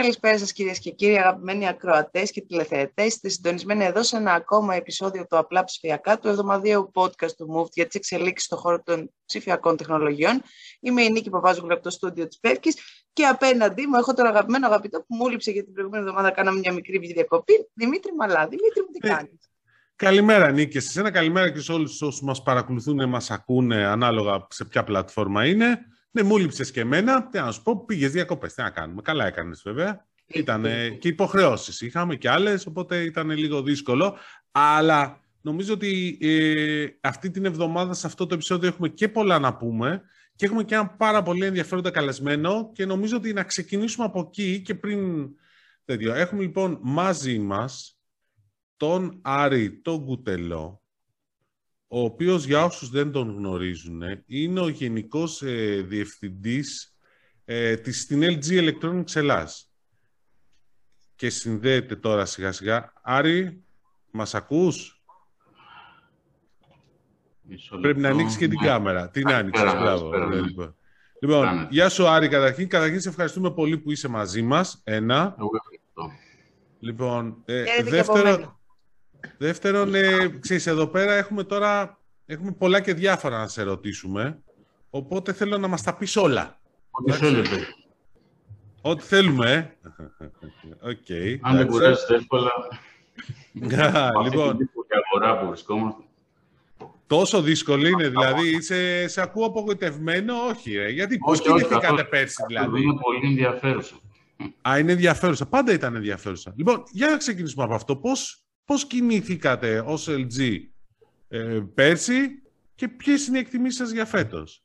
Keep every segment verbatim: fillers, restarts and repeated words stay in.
Καλησπέρα σας κυρίες και κύριοι, αγαπημένοι ακροατές και τηλεθεατές. Είστε συντονισμένοι εδώ σε ένα ακόμα επεισόδιο του Απλά Ψηφιακά, του εβδομαδιαίου podcast του Moved για τις εξελίξεις στον χώρο των ψηφιακών τεχνολογιών. Είμαι η Νίκη Παπάζογλου από το στούντιο της Πεύκης και απέναντί μου έχω τον αγαπημένο αγαπητό που μου λείψε, γιατί την προηγούμενη εβδομάδα κάναμε μια μικρή διακοπή, Δημήτρη Μαλά. Δημήτρη μου, τι κάνεις? Καλημέρα Νίκη, σε ένα καλημέρα και σε όλους όσους μας παρακολουθούν και μας ακούνε ανάλογα σε ποια πλατφόρμα είναι. Ναι, μου λείψες και εμένα. Τι να σου πω, πήγες διακοπές. Τι να κάνουμε. Καλά έκανες βέβαια. Ήταν και υποχρεώσεις. Είχαμε και άλλες, οπότε ήταν λίγο δύσκολο. Αλλά νομίζω ότι ε, αυτή την εβδομάδα σε αυτό το επεισόδιο έχουμε και πολλά να πούμε και έχουμε και ένα πάρα πολύ ενδιαφέροντα καλεσμένο και νομίζω ότι να ξεκινήσουμε από εκεί και πριν τέτοιο. Έχουμε λοιπόν μαζί μας τον Άρη τον Κουτελό, ο οποίος για όσους δεν τον γνωρίζουν είναι ο Γενικός ε, Διευθυντής ε, της στην ελ τζι Electronics Ελλάς. Και συνδέεται τώρα σιγά σιγά. Άρη, μας ακούς? Πρέπει να ανοίξεις και την ναι. κάμερα. Την άνοιξες, μπράβο. Ναι, λοιπόν, λοιπόν γεια σου Άρη καταρχήν. Καταρχήν σε ευχαριστούμε πολύ που είσαι μαζί μας. Ένα. Λοιπόν, ε, δεύτερο... Δεύτερον, ε, ξέρεις, εδώ πέρα έχουμε τώρα έχουμε πολλά και διάφορα να σε ρωτήσουμε, οπότε θέλω να μας τα πεις όλα. Ό,τι θέλετε. Ό,τι θέλουμε, ε. Okay, αν δεν κουράζετε εύκολα. Λοιπόν, αγορά που βρισκόμαστε. Τόσο δύσκολη είναι, δηλαδή, σε, σε ακούω απογοητευμένο, όχι, ρε. Γιατί πώς κινηθήκατε πέρσι, δηλαδή. Είναι πολύ ενδιαφέρουσα. Α, είναι ενδιαφέρουσα. Πάντα ήταν ενδιαφέρουσα. Λοιπόν, για να ξεκινήσουμε από αυτό. Πώς Πώς κινήθηκατε ως ελ τζι ε, πέρσι και ποιες είναι οι εκτιμήσεις σας για φέτος?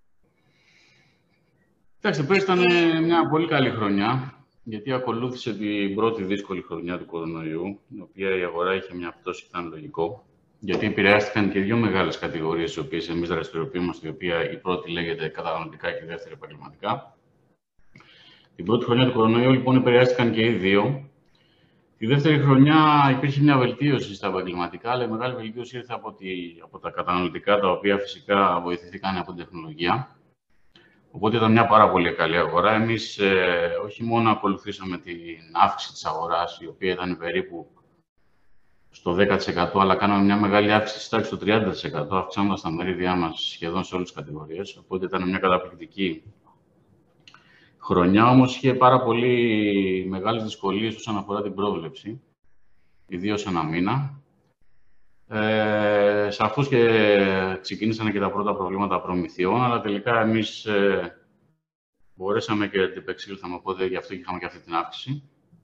Κοιτάξτε, πέρσι ήταν μια πολύ καλή χρονιά, γιατί ακολούθησε την πρώτη δύσκολη χρονιά του κορονοϊού, η οποία η αγορά είχε μια πτώση, ήταν λογικό, γιατί επηρεάστηκαν και δύο μεγάλες κατηγορίες, οι οποίες εμείς δραστηριοποιούμαστε, η οποία η πρώτη λέγεται καταναλωτικά και η δεύτερη επαγγελματικά. Την πρώτη χρονιά του κορονοϊού, λοιπόν, επηρεάστηκαν και οι δύο. Τη δεύτερη χρονιά υπήρχε μια βελτίωση στα επαγγελματικά, αλλά η μεγάλη βελτίωση ήρθε από, τη, από τα καταναλωτικά, τα οποία φυσικά βοηθήθηκαν από την τεχνολογία. Οπότε ήταν μια πάρα πολύ καλή αγορά. Εμείς ε, όχι μόνο ακολουθήσαμε την αύξηση της αγοράς, η οποία ήταν περίπου στο δέκα τοις εκατό, αλλά κάναμε μια μεγάλη αύξηση στη τάξη στο τριάντα τοις εκατό, αυξάνοντας τα μερίδια μας σχεδόν σε όλες τις κατηγορίες. Οπότε ήταν μια καταπληκτική χρονιά, όμως είχε πάρα πολύ μεγάλες δυσκολίες όσον αφορά την πρόβλεψη, ιδίως ένα μήνα. Ε, σαφώς και ξεκίνησαν και τα πρώτα προβλήματα προμηθειών, αλλά τελικά εμείς ε, μπορέσαμε και αντιπεξήλθαμε, οπότε γι' αυτό είχαμε και αυτή την αύξηση.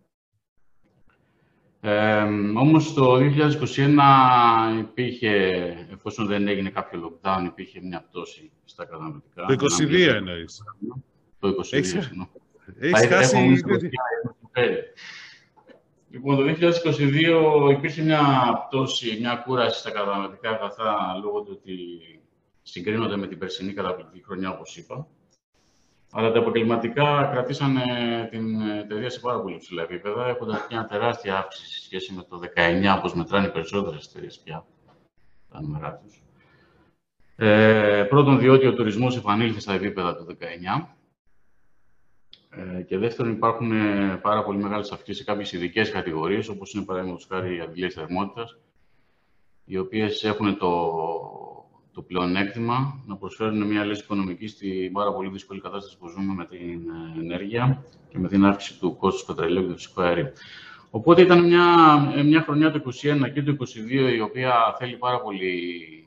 Ε, όμως το δύο χιλιάδες είκοσι ένα υπήρχε, εφόσον δεν έγινε κάποιο lockdown, υπήρχε μια πτώση στα καταναλωτικά. Το είκοσι δύο εννοείς. Το είκοσι δύο, συγγνώμη. Έχεις χάσει... Λοιπόν, το δύο χιλιάδες είκοσι δύο υπήρχε μια πτώση, μια κούραση στα καταναλωτικά αγαθά, λόγω του ότι συγκρίνονται με την περσινή καταπληκτική χρονιά, όπως είπα. Αλλά τα επαγγελματικά κρατήσανε την εταιρεία σε πάρα πολύ ψηλά επίπεδα, έχοντας μια τεράστια αύξηση σε σχέση με το δεκαεννιά, όπως μετράνε οι περισσότερες εταιρείες πια τα νούμερά τους. Ε, πρώτον, διότι ο τουρισμός επανήλθε στα επίπεδα του δεκαεννιά. Ε, και δεύτερον, υπάρχουν πάρα πολύ μεγάλες αυξήσεις σε κάποιες ειδικές κατηγορίες, όπως είναι παραδείγματος χάρη οι αντιλίες θερμότητας, οι οποίες έχουν το, το πλεονέκτημα να προσφέρουν μια λύση οικονομική στην πάρα πολύ δύσκολη κατάσταση που ζούμε με την ενέργεια και με την αύξηση του κόστους πετρελαίου και του φυσικού αερίου. Οπότε ήταν μια, μια χρονιά του είκοσι ένα και του είκοσι δύο, η οποία θέλει πάρα πολύ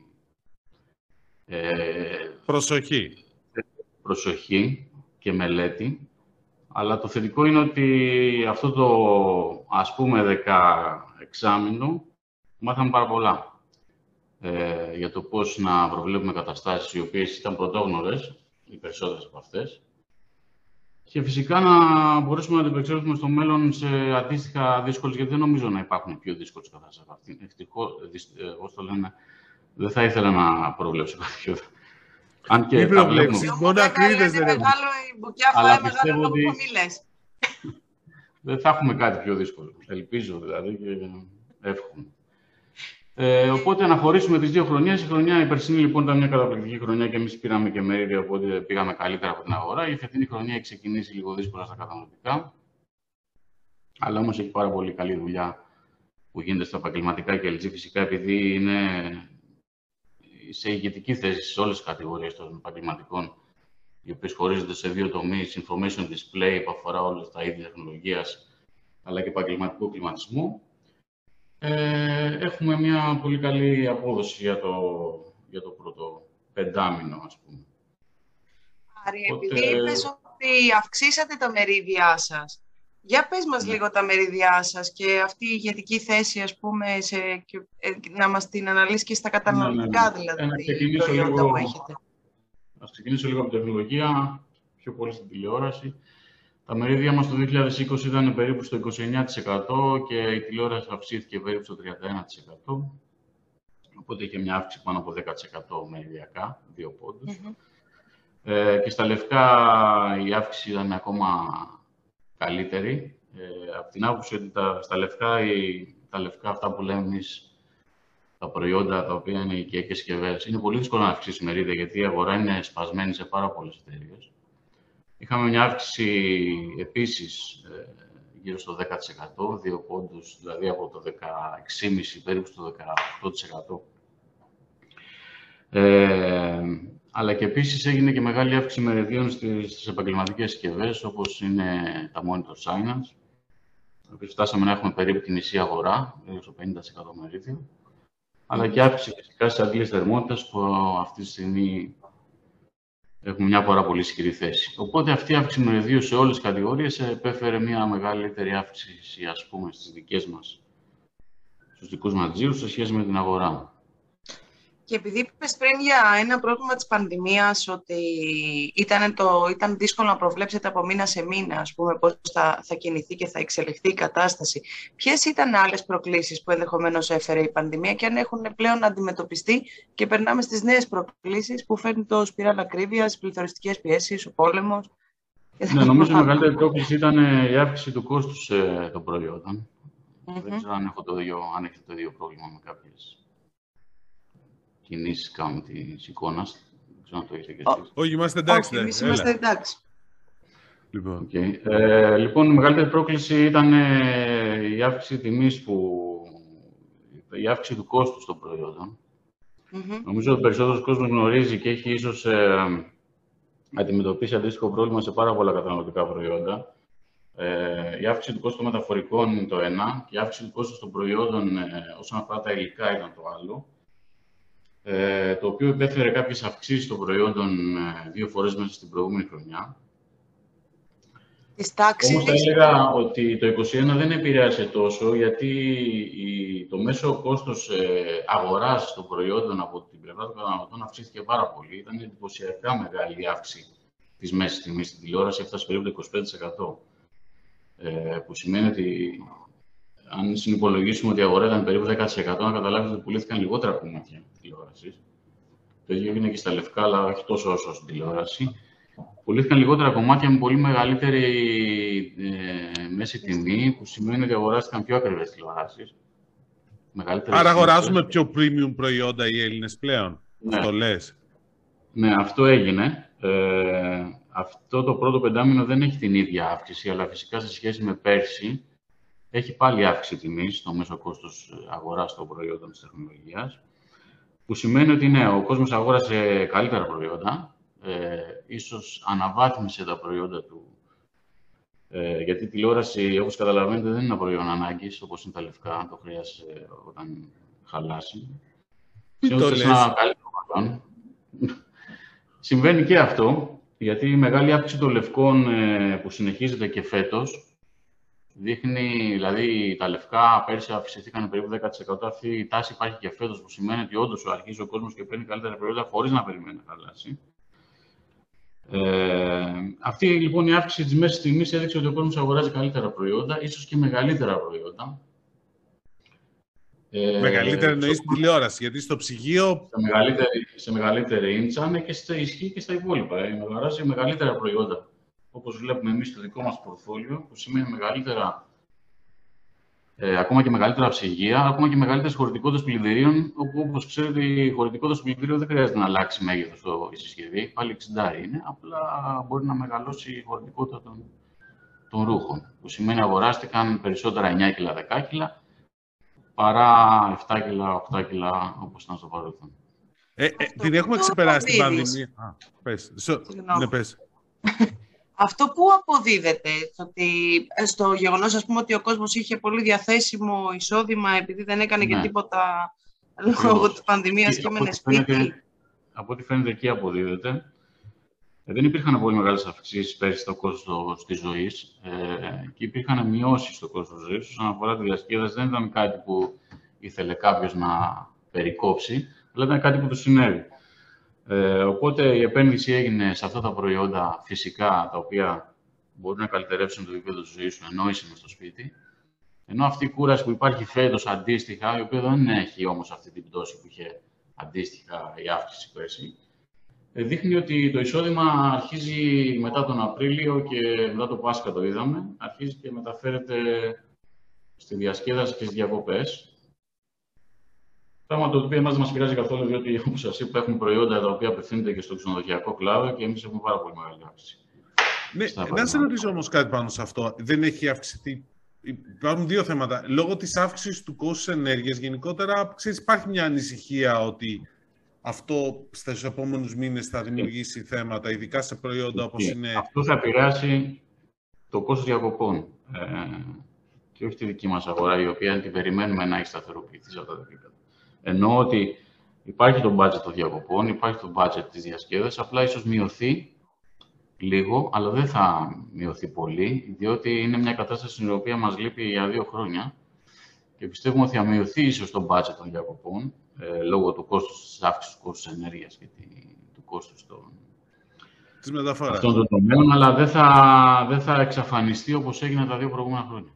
ε, προσοχή. προσοχή και μελέτη. Αλλά το θετικό είναι ότι αυτό το, ας πούμε, δεκαεξάμηνο μάθαμε πάρα πολλά ε, για το πώς να προβλέπουμε καταστάσεις οι οποίες ήταν πρωτόγνωρες, οι περισσότερες από αυτές, και φυσικά να μπορέσουμε να αντιπεξέλθουμε στο μέλλον σε αντίστοιχα δύσκολες, γιατί δεν νομίζω να υπάρχουν πιο δύσκολες καταστάσεις από αυτήν. Ευτυχώς, όπως το λένε, δεν θα ήθελα να προβλέψω κάποιο. Αν και μην προβλέψεις, μόνο ακρίδες δεν έχουν. Αλλά πιστεύω ότι δεν θα έχουμε κάτι πιο δύσκολο. Ελπίζω δηλαδή και εύχομαι. Ε, οπότε να χωρίσουμε τις δύο χρονιές. Η χρονιά η περσινή λοιπόν ήταν μια καταπληκτική χρονιά και εμείς πήραμε και μερίδια, οπότε πήγαμε καλύτερα από την αγορά. Η φετινή χρονιά έχει ξεκινήσει λίγο δύσκολα στα καταναλωτικά. Αλλά όμως έχει πάρα πολύ καλή δουλειά που γίνεται στα επαγγελματικά και ελ τζι φυσικά επειδή είναι σε ηγετική θέση σε όλες τις κατηγορίες των επαγγελματικών, οι οποίες χωρίζονται σε δύο τομείς, information display που αφορά όλες τα είδη τεχνολογίας, αλλά και επαγγελματικού κλιματισμού. Ε, έχουμε μια πολύ καλή απόδοση για το, για το πρώτο πεντάμινο, ας πούμε. Άρη, επειδή είπες ότι αυξήσατε τα μερίδια σας, για πες μας ναι. λίγο τα μερίδια σας και αυτή η ηγετική θέση, ας πούμε, σε, και, ε, να μας την αναλύσει και στα καταναλωτικά, ναι, ναι, ναι. δηλαδή, προϊόντα λίγο, που έχετε. Ας ξεκινήσω λίγο από την τεχνολογία, πιο πολύ στην τηλεόραση. Τα μερίδια μας το δύο χιλιάδες είκοσι ήταν περίπου στο είκοσι εννέα τοις εκατό και η τηλεόραση αυξήθηκε περίπου στο τριάντα ένα τοις εκατό. Οπότε είχε μια αύξηση πάνω από δέκα τοις εκατό μεριδιακά, δύο πόντους. Mm-hmm. Ε, και στα λευκά η αύξηση ήταν ακόμα καλύτερη. Ε, από την άποψη ότι τα, στα λευκά, η, τα λευκά αυτά που λέμε εμείς, τα προϊόντα τα οποία είναι οικιακές συσκευές, είναι πολύ δύσκολο να αυξήσει μερίδια γιατί η αγορά είναι σπασμένη σε πάρα πολλές εταιρείες. Είχαμε μια αύξηση επίσης ε, γύρω στο δέκα τοις εκατό, δύο πόντους, δηλαδή από το δεκαέξι κόμμα πέντε περίπου στο δεκαοκτώ τοις εκατό. Ε, αλλά και επίσης έγινε και μεγάλη αύξηση μεριδίων στις, στις επαγγελματικές συσκευές, όπως είναι τα monitor signals, οποίες φτάσαμε να έχουμε περίπου τη μισή αγορά, περίπου στο πενήντα τοις εκατό μερίδιο, αλλά και αύξηση φυσικά στις αντλίες θερμότητας, που αυτή τη στιγμή έχουμε μια πάρα πολύ ισχυρή θέση. Οπότε αυτή η αύξηση μεριδίου σε όλες τις κατηγορίες επέφερε μια μεγαλύτερη αύξηση, ας πούμε, στις δικές μας, στους δικούς μας τζίρους σε σχέση με την αγορά. Και επειδή είπες πριν για ένα πρόβλημα της πανδημίας, ότι ήταν, το, ήταν δύσκολο να προβλέψετε από μήνα σε μήνα, ας πούμε, πώς θα, θα κινηθεί και θα εξελιχθεί η κατάσταση. Ποιες ήταν άλλες προκλήσεις που ενδεχομένως έφερε η πανδημία και αν έχουν πλέον αντιμετωπιστεί και περνάμε στις νέες προκλήσεις που φέρνει το σπιράλ ακρίβειας, οι πληθωριστικές πιέσεις, ο πόλεμος. Ναι, νομίζω η μεγαλύτερη πρόκληση ήταν η αύξηση του κόστους ε, των προϊόντων. Mm-hmm. Δεν ξέρω αν, έχω το ίδιο, αν έχετε το ίδιο πρόβλημα με κάποιες κινήσεις κάνουν της εικόνας. Δεν ξέρω αν το έχετε και εσείς. Όχι, είμαστε εντάξει. Όχι, εμείς είμαστε εντάξει. Λοιπόν, okay. ε, λοιπόν, η μεγαλύτερη πρόκληση ήταν ε, η αύξηση τιμής που... η αύξηση του κόστους των προϊόντων. Mm-hmm. Νομίζω ότι ο περισσότερος κόσμος γνωρίζει και έχει ίσως ε, αντιμετωπίσει αντίστοιχο πρόβλημα σε πάρα πολλά καταναλωτικά προϊόντα. Ε, η αύξηση του κόστου των μεταφορικών είναι το ένα και η αύξηση του κόστου των προϊόντων ε, όσον αφορά τα υλικά ήταν το άλλο. Ε, το οποίο επέφερε κάποιες αυξήσεις των προϊόντων ε, δύο φορές μέσα στην προηγούμενη χρονιά. Όμως θα έλεγα ότι το είκοσι ένα δεν επηρέασε τόσο, γιατί η, το μέσο κόστος ε, αγοράς των προϊόντων από την πλευρά των καταναλωτών αυξήθηκε πάρα πολύ. Ήταν εντυπωσιακά μεγάλη η αύξηση της μέσης τιμής στην τηλεόραση, έφτασε περίπου το είκοσι πέντε τοις εκατό. Ε, που σημαίνει ότι αν συνυπολογίσουμε ότι η αγορά ήταν περίπου δέκα τοις εκατό, να καταλάβετε ότι πουλήθηκαν λιγότερα κομμάτια τηλεόρασης. Το ίδιο έγινε και στα λευκά, αλλά όχι τόσο όσο στην τηλεόραση. Πουλήθηκαν λιγότερα κομμάτια με πολύ μεγαλύτερη ε, μέση τιμή, που σημαίνει ότι αγοράστηκαν πιο ακριβές τηλεοράσεις. Άρα αγοράζουμε πιο premium προϊόντα οι Έλληνες πλέον. Ναι. Αυτό λες. Ναι, αυτό έγινε. Ε, αυτό το πρώτο πεντάμινο δεν έχει την ίδια αύξηση, αλλά φυσικά σε σχέση με πέρσι έχει πάλι αύξηση τιμής στο μέσο κόστος αγοράς των προϊόντων της τεχνολογίας, που σημαίνει ότι ναι, ο κόσμος αγόρασε καλύτερα προϊόντα, ε, ίσως αναβάθμισε τα προϊόντα του, ε, γιατί η τηλεόραση, όπως καταλαβαίνετε, δεν είναι ένα προϊόν ανάγκης, όπως είναι τα λευκά, το χρειάζεται όταν χαλάσει. Τι το λες. Ένα καλύτερο προϊόν. Συμβαίνει και αυτό, γιατί η μεγάλη αύξηση των λευκών ε, που συνεχίζεται και φέτος, δείχνει, δηλαδή τα λευκά πέρσι αυξηθήκαν περίπου δέκα τοις εκατό. Αυτή η τάση υπάρχει και φέτος, που σημαίνει ότι όντως αρχίζει ο κόσμος και παίρνει καλύτερα προϊόντα χωρίς να περιμένει να χαλάσει. Ε, αυτή λοιπόν η αύξηση της μέσης τιμής έδειξε ότι ο κόσμος αγοράζει καλύτερα προϊόντα, ίσως και μεγαλύτερα προϊόντα. Ε, μεγαλύτερα εννοείς στην τηλεόραση, γιατί στο ψυγείο. Σε μεγαλύτερη, σε μεγαλύτερη ίντσα, ναι, και στα ισχύει και στα υπόλοιπα. Ε, αγοράζει μεγαλύτερα προϊόντα. Όπως βλέπουμε εμείς στο δικό μας πορτφόλιο, που σημαίνει μεγαλύτερα, ε, ακόμα και μεγαλύτερα ψυγεία, ακόμα και μεγαλύτερες χωρητικότητες πλυντηρίων, όπου όπως ξέρετε η χωρητικότητα του πλυντηρίου δεν χρειάζεται να αλλάξει μέγεθος στο, η συσκευή, πάλι εξήντα είναι, απλά μπορεί να μεγαλώσει η χωρητικότητα των των ρούχων. Που σημαίνει αγοράστηκαν περισσότερα εννιά κιλά, δέκα κιλά, παρά επτά κιλά, οκτώ κιλά, όπως ήταν στο παρελθόν. Ε, ε, την έχουμε ξεπεράσει την πανδημία. Α, πες. Ναι, πες. Αυτό που αποδίδεται, ότι στο γεγονός, ας πούμε, ότι ο κόσμος είχε πολύ διαθέσιμο εισόδημα επειδή δεν έκανε ναι. και τίποτα λόγω της πανδημίας και έμενε σπίτι. Από ό,τι φαίνεται εκεί αποδίδεται. Ε, δεν υπήρχαν πολύ μεγάλες αυξήσεις πέρυσι στο κόστος της ζωής ε, και υπήρχαν μειώσεις στο κόστος της ζωής. Όσον αφορά τη διασκέδαση, δεν ήταν κάτι που ήθελε κάποιος να περικόψει, αλλά ήταν κάτι που του συνέβη. Ε, οπότε η επένδυση έγινε σε αυτά τα προϊόντα φυσικά, τα οποία μπορούν να καλυτερεύσουν το επίπεδο της ζωής σου, ενώ είσαι μες στο σπίτι. Ενώ αυτή η κούραση που υπάρχει φέτος αντίστοιχα, η οποία δεν έχει όμως αυτή την πτώση που είχε αντίστοιχα η αύξηση πέρσι, δείχνει ότι το εισόδημα αρχίζει μετά τον Απρίλιο και μετά το Πάσχα το είδαμε, αρχίζει και μεταφέρεται στη διασκέδαση και στις διακοπές. Πράγμα το οποίο εμάς δεν μας πειράζει καθόλου, διότι όπως σας είπα, έχουμε προϊόντα τα οποία απευθύνονται και στο ξενοδοχειακό κλάδο και εμείς έχουμε πάρα πολύ μεγάλη αύξηση. Ναι, να σε ρωτήσω όμως κάτι πάνω σε αυτό. Δεν έχει αυξηθεί. Υπάρχουν δύο θέματα. Λόγω της αύξησης του κόστους ενέργειας, γενικότερα ξέρεις, υπάρχει μια ανησυχία ότι αυτό στους επόμενους μήνες θα δημιουργήσει θέματα, ειδικά σε προϊόντα όπως και είναι. Αυτό θα επηρεάσει το κόστος διακοπών ε, και όχι τη δική μας αγορά, η οποία την περιμένουμε να έχει σταθεροποιηθεί σε αυτά τα επίπεδα. Εννοώ ότι υπάρχει το budget των διακοπών, υπάρχει το budget της διασκέδασης, απλά ίσως μειωθεί λίγο, αλλά δεν θα μειωθεί πολύ, διότι είναι μια κατάσταση στην οποία μας λείπει για δύο χρόνια και πιστεύουμε ότι θα μειωθεί ίσως το budget των διακοπών, ε, λόγω του κόστους της αύξησης του κόστους ενέργειας και τη, του κόστους των, αυτών των τομέων, αλλά δεν θα, δεν θα εξαφανιστεί όπως έγινε τα δύο προηγούμενα χρόνια.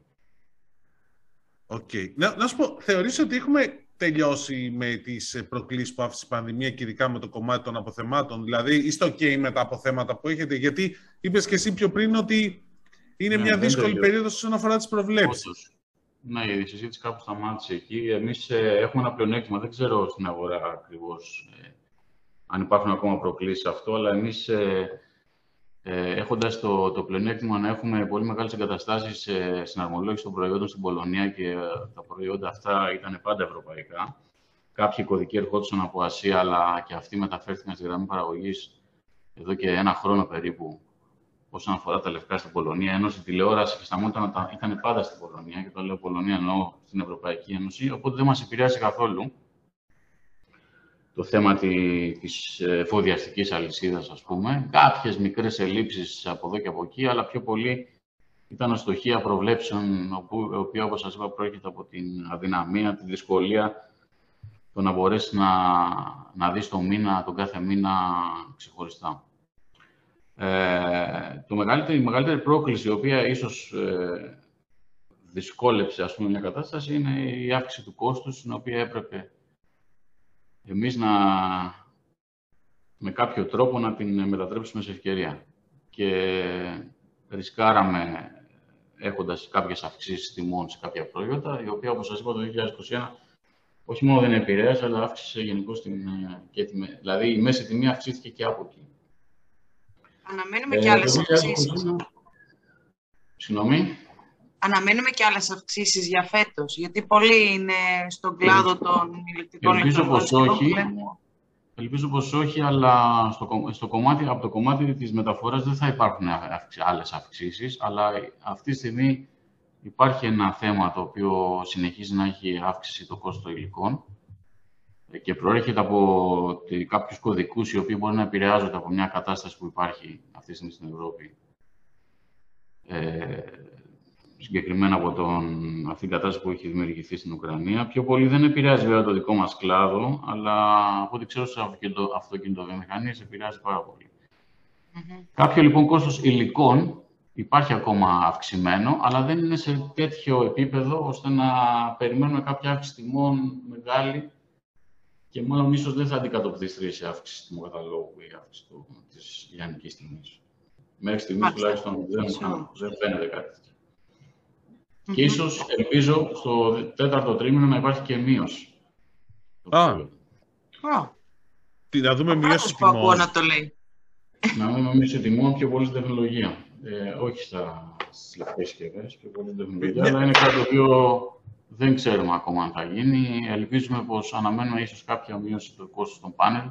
Οκ. Okay. Να, να σου πω, θεωρείς ότι έχουμε τελειώσει με τις προκλήσεις που άφησε η πανδημία και ειδικά με το κομμάτι των αποθεμάτων? Δηλαδή, είστε ok με τα αποθέματα που έχετε? Γιατί είπες και εσύ πιο πριν ότι είναι ναι, μια δύσκολη περίοδος όσον αφορά τις προβλέψεις. Ναι, η συζήτηση κάπου σταμάτησε εκεί. Εμείς ε, έχουμε ένα πλεονέκτημα, δεν ξέρω στην αγορά ακριβώς ε, αν υπάρχουν ακόμα προκλήσεις αυτό, αλλά εμείς ε, ε, έχοντας το, το πλεονέκτημα να έχουμε πολύ μεγάλες εγκαταστάσεις ε, στην αρμολόγηση των προϊόντων στην Πολωνία και ε, τα προϊόντα αυτά ήταν πάντα ευρωπαϊκά. Κάποιοι κωδικοί ερχόντουσαν από Ασία, αλλά και αυτοί μεταφέρθηκαν στη γραμμή παραγωγής εδώ και ένα χρόνο περίπου. Όσον αφορά τα λευκά στην Πολωνία, ενώ στη τηλεόραση και στα μόντανα ήταν πάντα στην Πολωνία, και το λέω Πολωνία εννοώ στην Ευρωπαϊκή Ένωση, οπότε δεν μας επηρεάζει καθόλου το θέμα της εφοδιαστικής αλυσίδας, ας πούμε. Κάποιες μικρές ελλείψεις από εδώ και από εκεί, αλλά πιο πολύ ήταν αστοχία προβλέψεων, η οποία, όπως σας είπα, προέρχεται από την αδυναμία, τη δυσκολία το να μπορέσει να, να δεις τον μήνα, τον κάθε μήνα ξεχωριστά. Ε, το μεγαλύτερη, η μεγαλύτερη πρόκληση, η οποία ίσως ε, δυσκόλεψε ας πούμε, μια κατάσταση, είναι η αύξηση του κόστους, στην οποία έπρεπε εμείς να, με κάποιο τρόπο να την μετατρέψουμε σε ευκαιρία. Και ρισκάραμε έχοντας κάποιες αυξήσεις τιμών σε κάποια προϊόντα, η οποία, όπως σας είπα, το δύο χιλιάδες είκοσι ένα όχι μόνο δεν επηρέασε, αλλά αύξησε γενικώς την και τιμή. Δηλαδή, η μέση τιμή αυξήθηκε και από εκεί. Αναμένουμε ε, και άλλες αυξήσεις. Συγγνώμη. Αναμένουμε και άλλες αυξήσεις για φέτος, γιατί πολλοί είναι στον κλάδο των ηλεκτρικών ελπίζω πως όχι, ελπίζω πως όχι, αλλά στο, στο κομμάτι, από το κομμάτι της μεταφοράς δεν θα υπάρχουν άλλες αυξήσεις, αλλά αυτή τη στιγμή υπάρχει ένα θέμα το οποίο συνεχίζει να έχει αύξηση το κόστος των υλικών και προέρχεται από κάποιους κωδικούς οι οποίοι μπορεί να επηρεάζονται από μια κατάσταση που υπάρχει αυτή τη στιγμή στην Ευρώπη. Ε, συγκεκριμένα από τον, αυτή την κατάσταση που έχει δημιουργηθεί στην Ουκρανία. Πιο πολύ δεν επηρεάζει βέβαια το δικό μας κλάδο, αλλά από ό,τι ξέρω στις αυτοκινητοβιομηχανίες επηρεάζει πάρα πολύ. Mm-hmm. Κάποιο λοιπόν κόστος υλικών υπάρχει ακόμα αυξημένο, αλλά δεν είναι σε τέτοιο επίπεδο ώστε να περιμένουμε κάποια αύξηση τιμών μεγάλη και μάλλον ίσως δεν θα αντικατοπτριστεί σε αύξηση τιμού καταλόγου ή αύξηση της λιανικής τιμής. Μέχρι στιγμής τουλάχιστον δεν, δεν φαίνεται κάτι. Mm-hmm. Και ίσως, ελπίζω, στο τέταρτο τρίμηνο να υπάρχει και μείωση. Α, ah. να δούμε μείωση τιμών. Να το λέει. Να δούμε μείωση τιμών πιο πολύ στην τεχνολογία. Ε, όχι στα, στις λευκές συσκευές, πιο πολύ τεχνολογία, αλλά είναι κάτι το οποίο δεν ξέρουμε ακόμα αν θα γίνει. Ελπίζουμε πως αναμένουμε ίσως κάποια μείωση του κόστους των πάνελ,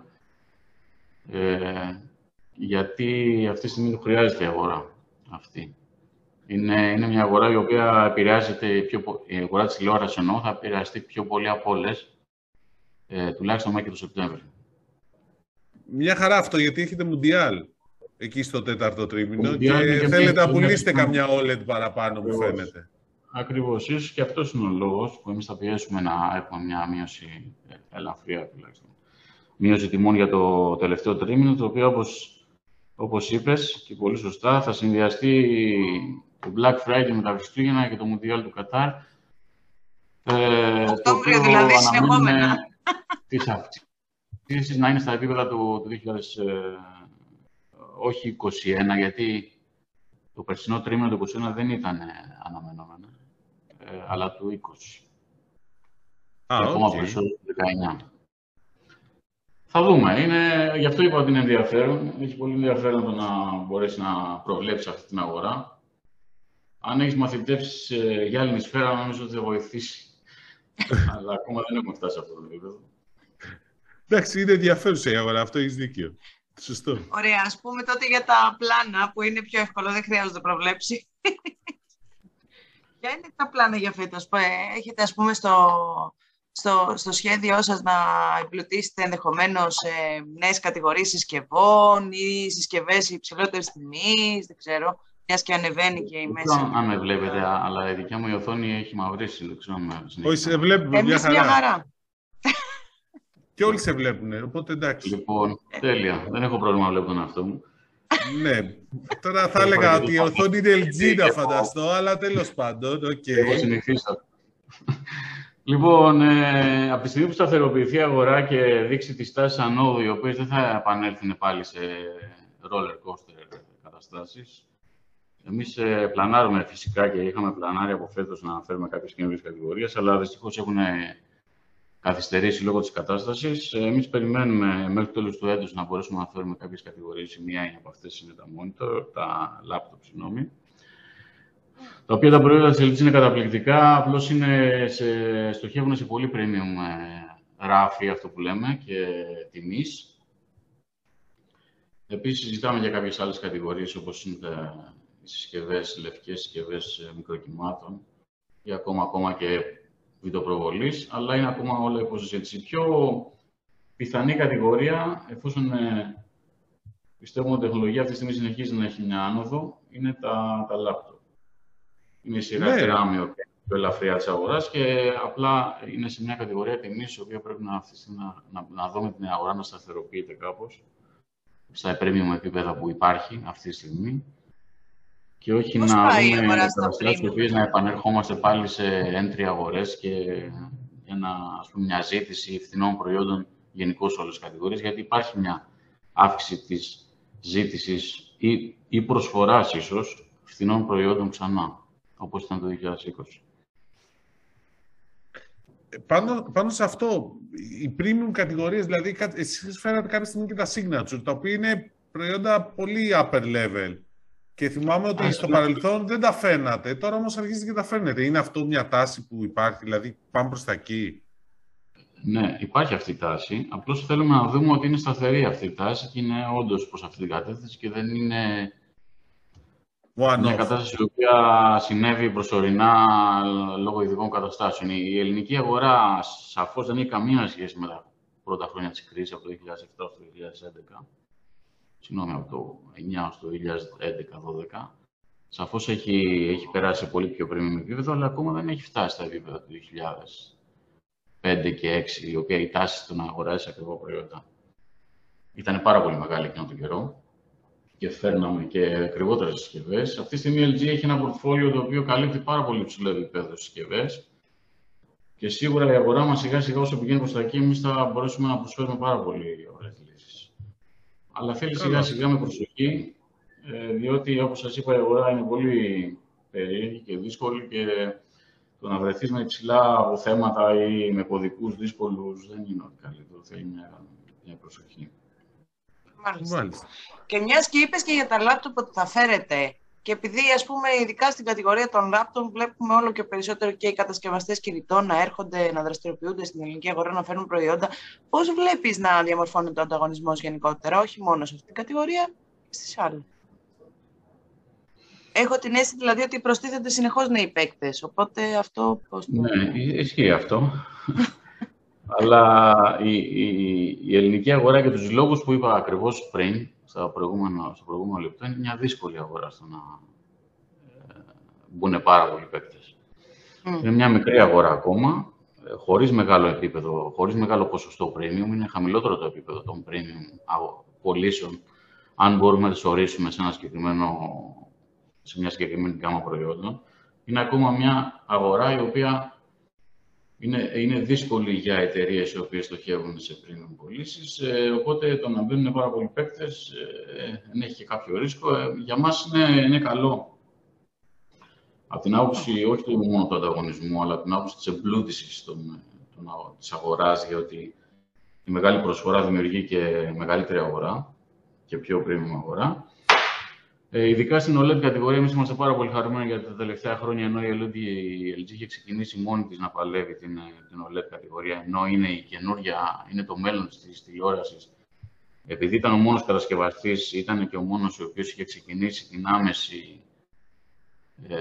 ε, γιατί αυτή τη στιγμή του χρειάζεται η αγορά αυτή. Είναι, είναι μια αγορά η οποία επηρεάζεται, πιο, η αγορά της τηλεόρασης εννοώ, θα επηρεαστεί πιο πολύ από όλες, ε, τουλάχιστον μέχρι το Σεπτέμβριο. Μια χαρά αυτό, γιατί έχετε Μουντιάλ εκεί στο τέταρτο τρίμηνο και, και θέλετε να πουλήσετε καμιά ο ελ ι ντι παραπάνω, μου φαίνεται. Ακριβώς. Ίσως και αυτός είναι ο λόγος που εμείς θα πιέσουμε να έχουμε μια μείωση ελαφριά τουλάχιστον. Μείωση τιμών για το τελευταίο τρίμηνο, το οποίο όπως, όπως είπες και πολύ σωστά θα συνδυαστεί το Black Friday με τα Χριστούγεννα και το Μουντιάλ του Κατάρ. Ε, Οκτώβριο δηλαδή, συνεχόμενα. Τις αυξήσεις να είναι στα επίπεδα του, του δύο χιλιάδες, ε, όχι είκοσι ένα, γιατί το περσινό τρίμηνο του είκοσι ένα δεν ήταν ε, αναμενόμενο, ε, αλλά του είκοσι. Α, και ακόμα okay. περισσότερο του δεκαεννιά. Θα δούμε. Είναι, γι' αυτό είπα ότι είναι ενδιαφέρον. Έχει πολύ ενδιαφέρον το να μπορέσει να προβλέψει αυτή την αγορά. Αν έχεις μαθητεύσεις ε, για άλλη σφαίρα, νομίζω ότι θα βοηθήσει. Αλλά ακόμα δεν έχουμε φτάσει σε αυτό το επίπεδο. Εντάξει, είναι ενδιαφέρουσα η αγορά. Αυτό έχεις δίκιο. Σωστό. Ωραία. Ας πούμε τότε για τα πλάνα, που είναι πιο εύκολο, δεν χρειάζεται να προβλέψει. Ποια είναι τα πλάνα για φέτος? Έχετε, ας πούμε, στο, στο, στο σχέδιό σας να εμπλουτίσετε ενδεχομένως ε, νέες κατηγορίες συσκευών ή συσκευές υψηλότερης τιμής, δεν ξέρω, μιας και ανεβαίνει και η μέση. Δεν ξέρω αν με βλέπετε, αλλά η δικιά μου η οθόνη έχει μαυρίσει. Δεν ξέρω αν με συνεχίζει. Όχι, σε βλέπουμε μια χαρά. Μια χαρά. Και όλοι σε βλέπουν, οπότε εντάξει. Λοιπόν, τέλεια. Δεν έχω πρόβλημα να βλέπω τον εαυτό μου. Ναι. Τώρα θα έλεγα ότι η οθόνη είναι ελ τζι να φανταστώ, αλλά τέλος πάντων, οκ. Εγώ συνηθίσα. Λοιπόν, ε, από τη στιγμή που σταθεροποιηθεί η αγορά και δείξει τις τάσεις ανόδου, οι οποίες δεν θα επανέλθουν πάλι σε roller coaster καταστάσεις, εμείς ε, πλανάρουμε φυσικά και είχαμε πλανάρει από φέτος να φέρουμε κάποιες καινούριες κατηγορίες, αλλά δυστυχώς έχουν καθυστερήσει λόγω της κατάστασης. Εμείς περιμένουμε μέχρι το τέλος του έτους να μπορέσουμε να φέρουμε κάποιες κατηγορίες. Η μία από αυτές είναι τα monitor, τα laptop, συγγνώμη. Τα οποία τα προϊόντα της ελ τζι είναι καταπληκτικά, απλώς είναι σε, στοχεύουν σε πολύ premium ράφι, αυτό που λέμε, και τιμής. Επίσης, συζητάμε για κάποιες άλλες κατηγορίες, όπως είναι τα, οι συσκευές, λευκές συσκευές μικροκυμάτων ή ακόμα, ακόμα και βιντεοπροβολής, αλλά είναι ακόμα όλα υποσυζήτηση. Η πιο πιθανή κατηγορία, εφόσον ε, πιστεύουμε ότι η τεχνολογία αυτή τη στιγμή συνεχίζει να έχει μια άνοδο, είναι τα, τα laptop. Είναι η σειρά ναι. RAM, η οποία είναι πιο ελαφριά της αγοράς και απλά είναι σε μια κατηγορία τιμής, η οποία πρέπει να, να, να, να δούμε την αγορά να σταθεροποιείται κάπως στα premium επίπεδα που υπάρχει αυτή τη στιγμή. Και όχι Πώς να πάει δούμε καταστάσεις οι οποίες να επανερχόμαστε πάλι σε entry αγορές και ένα, ας πούμε, μια ζήτηση φθηνών προϊόντων γενικώς σε όλες τις κατηγορίες, γιατί υπάρχει μια αύξηση της ζήτησης ή, ή προσφοράς ίσως φθηνών προϊόντων ξανά, όπως ήταν το δύο χιλιάδες είκοσι. Πάνω, πάνω σε αυτό, οι premium κατηγορίες, δηλαδή εσείς φέρατε κάποια στιγμή και τα signature, τα οποία είναι προϊόντα πολύ upper level. Και θυμάμαι ότι Ας στο ναι. παρελθόν δεν τα φαίνατε, τώρα όμως αρχίζετε και τα φαίνετε. Είναι αυτό μια τάση που υπάρχει, δηλαδή πάμε προς τα εκεί? Ναι, υπάρχει αυτή η τάση. Απλώς θέλουμε να δούμε ότι είναι σταθερή αυτή η τάση και είναι όντως προς αυτή την κατεύθυνση και δεν είναι One μια off. κατάσταση η οποία συνέβη προσωρινά λόγω ειδικών καταστάσεων. Η ελληνική αγορά σαφώς δεν έχει καμία σχέση με τα πρώτα χρόνια της κρίσης, από το δύο χιλιάδες επτά στο δύο χιλιάδες έντεκα. Συγγνώμη, από το εννιά στο δύο χιλιάδες έντεκα δώδεκα. Σαφώς έχει, έχει περάσει πολύ πιο premium επίπεδο, αλλά ακόμα δεν έχει φτάσει στα επίπεδα του δύο χιλιάδες πέντε και έξι, η οποία η τάση στο να αγοράσει ακριβώς προϊόντα ήταν πάρα πολύ μεγάλη εκείνο τον καιρό και φέρναμε και ακριβότερες συσκευές. Αυτή τη στιγμή η ελ τζι έχει ένα πορτφόλιο το οποίο καλύπτει πάρα πολύ ψηλό επίπεδο συσκευές και σίγουρα η αγορά μας σιγά σιγά όσο πηγαίνει προς τα εκεί, εμείς θα μπορέσουμε να προσφέρουμε πάρα πολύ ωραίες λύσεις. Αλλά θέλει σιγά σιγά με προσοχή, διότι όπως σας είπα η αγορά είναι πολύ περίεργη και δύσκολη και το να βρεθείς με υψηλά αποθέματα ή με κωδικούς δύσκολους δεν είναι ό,τι καλύτερο. Θέλει μια, μια προσοχή. Μάλιστα. Μάλιστα. Και μιας και είπες και για τα λάπτοπ ότι θα φέρετε Και επειδή, ας πούμε, ειδικά στην κατηγορία των λάπτοπ, βλέπουμε όλο και περισσότερο και οι κατασκευαστές κινητών να έρχονται, να δραστηριοποιούνται στην ελληνική αγορά, να φέρνουν προϊόντα. Πώς βλέπεις να διαμορφώνεται ο ανταγωνισμός γενικότερα, όχι μόνο σε αυτήν την κατηγορία, στις άλλες? Έχω την αίσθηση δηλαδή ότι προστίθενται συνεχώς νέοι παίκτες, οπότε αυτό πώς το... Ναι, ισχύει αυτό. Αλλά η, η, η ελληνική αγορά, για τους λόγους που είπα ακριβώς πριν, στο προηγούμενο, στο προηγούμενο λεπτό, είναι μια δύσκολη αγορά στο να ε, μπουν πάρα πολλοί παίκτες. Mm. Είναι μια μικρή αγορά ακόμα, χωρίς μεγάλο επίπεδο, χωρίς μεγάλο ποσοστό premium. Είναι χαμηλότερο το επίπεδο των premium πωλήσεων, αν μπορούμε να τις ορίσουμε σε, ένα συγκεκριμένο, σε μια συγκεκριμένη γκάμα προϊόντων. Είναι ακόμα μια αγορά η οποία είναι, είναι δύσκολη για εταιρείες οι οποίες στοχεύουν σε premium πωλήσεις. Ε, οπότε το να μπαίνουν πάρα πολλοί παίκτες ε, έχει και κάποιο ρίσκο. Ε, για μας είναι, είναι καλό. Από την άποψη όχι του μόνο του ανταγωνισμού, αλλά από την άποψη της εμπλούτησης της αγοράς, γιατί η μεγάλη προσφορά δημιουργεί και μεγαλύτερη αγορά και πιο premium αγορά. Ε, ειδικά στην ο ελ ι ντι κατηγορία, εμείς είμαστε πάρα πολύ χαρούμενοι γιατί τα τελευταία χρόνια, ενώ η ελ τζι, η ελ τζι είχε ξεκινήσει μόνη της να παλεύει την, την ο ελ ι ντι κατηγορία, ενώ είναι η καινούργια, είναι το μέλλον της τηλεόρασης. Επειδή ήταν ο μόνος κατασκευαστής, ήταν και ο μόνος ο οποίος είχε ξεκινήσει την άμεση, ε,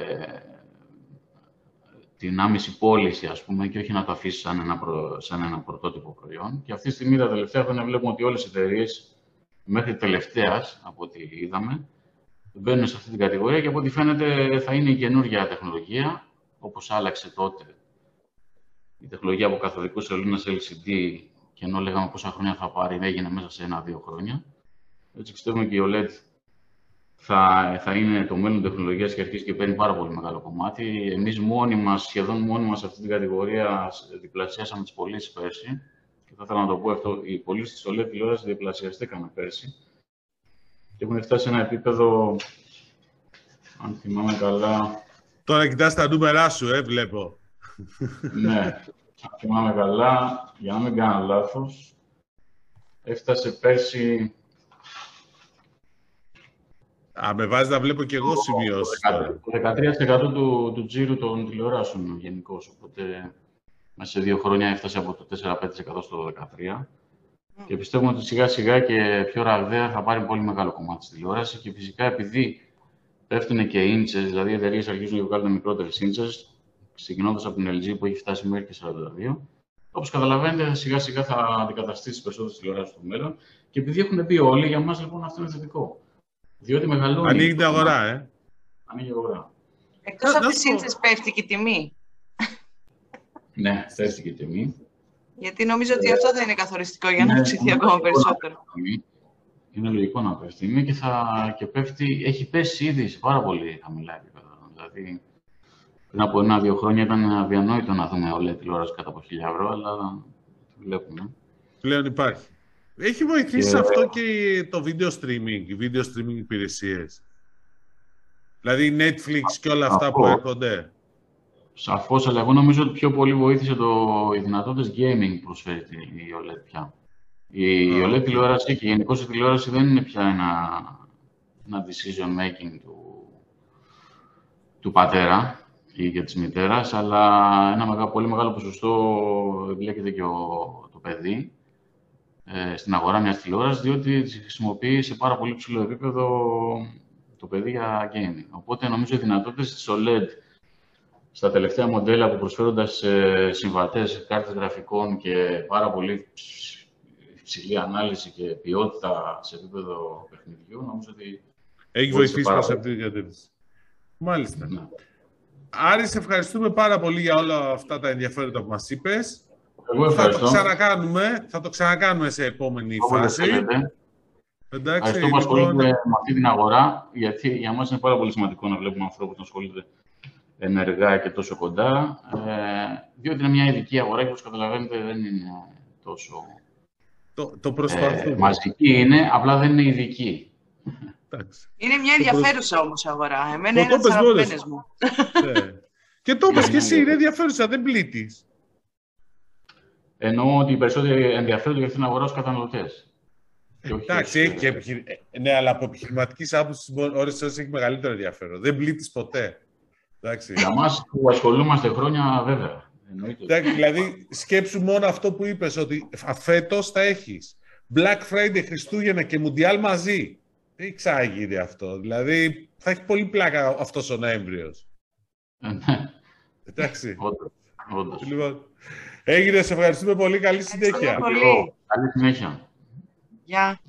την άμεση πώληση, ας πούμε, και όχι να το αφήσει σαν ένα, προ, σαν ένα πρωτότυπο προϊόν. Και αυτή τη στιγμή, τα τελευταία χρόνια, βλέπουμε ότι όλες οι εταιρείες, μέχρι τελευταίας, από ό,τι είδαμε, μπαίνουν σε αυτή την κατηγορία και από ό,τι φαίνεται θα είναι η καινούργια τεχνολογία, όπως άλλαξε τότε η τεχνολογία από καθοδικού σελίδα σε ελ σι ντι, και ενώ λέγαμε πόσα χρόνια θα πάρει, έγινε μέσα σε ένα-δύο χρόνια. Έτσι πιστεύουμε και η ο ελ ι ντι θα, θα είναι το μέλλον τεχνολογίας και αρχίζει και παίρνει πάρα πολύ μεγάλο κομμάτι. Εμείς μόνοι μας, σχεδόν μόνοι μας σε αυτή την κατηγορία, διπλασιάσαμε τις πωλήσεις πέρσι. Και θα ήθελα να το πω αυτό, οι πωλήσεις της ο ελ ι ντι τηλεόρασης διπλασιαστήκαμε πέρσι. Και έχουν φτάσει σε ένα επίπεδο, αν θυμάμαι καλά... Τώρα κοιτάς τα νούμερά σου, ε, βλέπω. Ναι, αν θυμάμαι καλά, για να μην κάνω λάθος, έφτασε πέρσι... Α, με βάζει να βλέπω και εγώ σημειώσεις τώρα. Το δεκατρία τοις εκατό του, του τζίρου των τηλεοράσεων γενικώς, οπότε μέσα σε δύο χρόνια έφτασε από το τέσσερα με πέντε τοις εκατό στο δεκατρία. Και πιστεύουμε ότι σιγά σιγά και πιο ραγδαία θα πάρει πολύ μεγάλο κομμάτι της τηλεόρασης. Και φυσικά επειδή πέφτουν και ίντσες, δηλαδή οι εταιρείες αρχίζουν να βγάλουν μικρότερες ίντσες, ξεκινώντας από την ελ τζι που έχει φτάσει μέχρι και σαράντα δύο. Όπως καταλαβαίνετε, σιγά σιγά θα αντικαταστήσει τις περισσότερες τηλεοράσεις στο μέλλον. Και επειδή έχουν μπει όλοι, για μας λοιπόν αυτό είναι θετικό. Διότι μεγαλώνει. Ανοίγει την αγορά, ε. Ανοίγει η αγορά. Εκτός από τις ίντσες πέφτει και η τιμή. Ναι, πέφτει και η τιμή. Γιατί νομίζω ότι αυτό θα είναι καθοριστικό για να αυξηθεί ακόμα περισσότερο. Είναι λογικό να πέφτει η τιμή και, θα, και πέφτει, έχει πέσει ήδη σε πάρα πολύ χαμηλά επίπεδα. Δηλαδή, πριν από ένα-δύο χρόνια ήταν αδιανόητο να δούμε όλη τηλεόραση κατά από χίλια ευρώ, αλλά το βλέπουμε. Πλέον υπάρχει. Έχει βοηθήσει και... αυτό και το video streaming, οι video streaming υπηρεσίες. Δηλαδή Netflix και όλα αυτά αυτό. Που έρχονται. Σαφώς, αλλά εγώ νομίζω ότι πιο πολύ βοήθησε το, οι δυνατότητες gaming που προσφέρει η ο ελ ι ντι πια. Η oh. ο ελ ι ντι τηλεόραση και γενικώς η τηλεόραση δεν είναι πια ένα, ένα decision making του, του πατέρα ή και της μητέρας, αλλά ένα μεγά, πολύ μεγάλο ποσοστό εμπλέκεται και ο, το παιδί ε, στην αγορά μιας τηλεόρασης, διότι τη χρησιμοποιεί σε πάρα πολύ ψηλό επίπεδο το παιδί για gaming. Οπότε νομίζω οι δυνατότητες της ο ελ ι ντι στα τελευταία μοντέλα που προσφέρονται σε συμβατές κάρτες γραφικών και πάρα πολύ υψηλή ανάλυση και ποιότητα σε επίπεδο παιχνιδιού, νομίζω ότι έχει βοηθήσει προς αυτή την κατεύθυνση. Μάλιστα. Ναι. Άρη, σε ευχαριστούμε πάρα πολύ για όλα αυτά τα ενδιαφέροντα που μας είπες. Εγώ θα το ξανακάνουμε, θα το ξανακάνουμε σε επόμενη Όπως φάση. Εντάξει, ευχαριστώ που ασχολείται λοιπόν... με αυτή την αγορά, γιατί για μας είναι πάρα πολύ σημαντικό να βλέπουμε ανθρώπους να ασχολούνται ενεργά και τόσο κοντά, ε, διότι είναι μια ειδική αγορά και όπως καταλαβαίνετε δεν είναι τόσο το, το προσπαθούμε. Ε, μαζική είναι, απλά δεν είναι ειδική. Είναι μια ενδιαφέρουσα το όμως αγορά. Εμένα είναι ένας αγαπημένες μου. Ναι. Και το είπες και εσύ, είναι ενδιαφέρουσα, δεν πλήττεις. Εννοώ ότι οι περισσότεροι ενδιαφέρονται για αυτήν την αγορά ως καταναλωτές. Εντάξει, έχει και επιχειρη... ναι, αλλά από επιχειρηματική άποψη ώρες ώρες έχει μεγαλύτερο ενδιαφέρον. Δεν πλήττεις ποτέ. Εντάξει. Για μας που ασχολούμαστε χρόνια, βέβαια. Εντάξει, δηλαδή, σκέψου μόνο αυτό που είπες, ότι φέτος θα έχεις Black Friday, Χριστούγεννα και Μουντιάλ μαζί. Δεν ξάγει αυτό. Δηλαδή, θα έχει πολύ πλάκα αυτός ο Νοέμβριος. Ναι. Εντάξει. Όντως, όντως. Λοιπόν, έγινε, σε ευχαριστούμε πολύ. Καλή συνέχεια. Πολύ. Καλή συνέχεια. Γεια.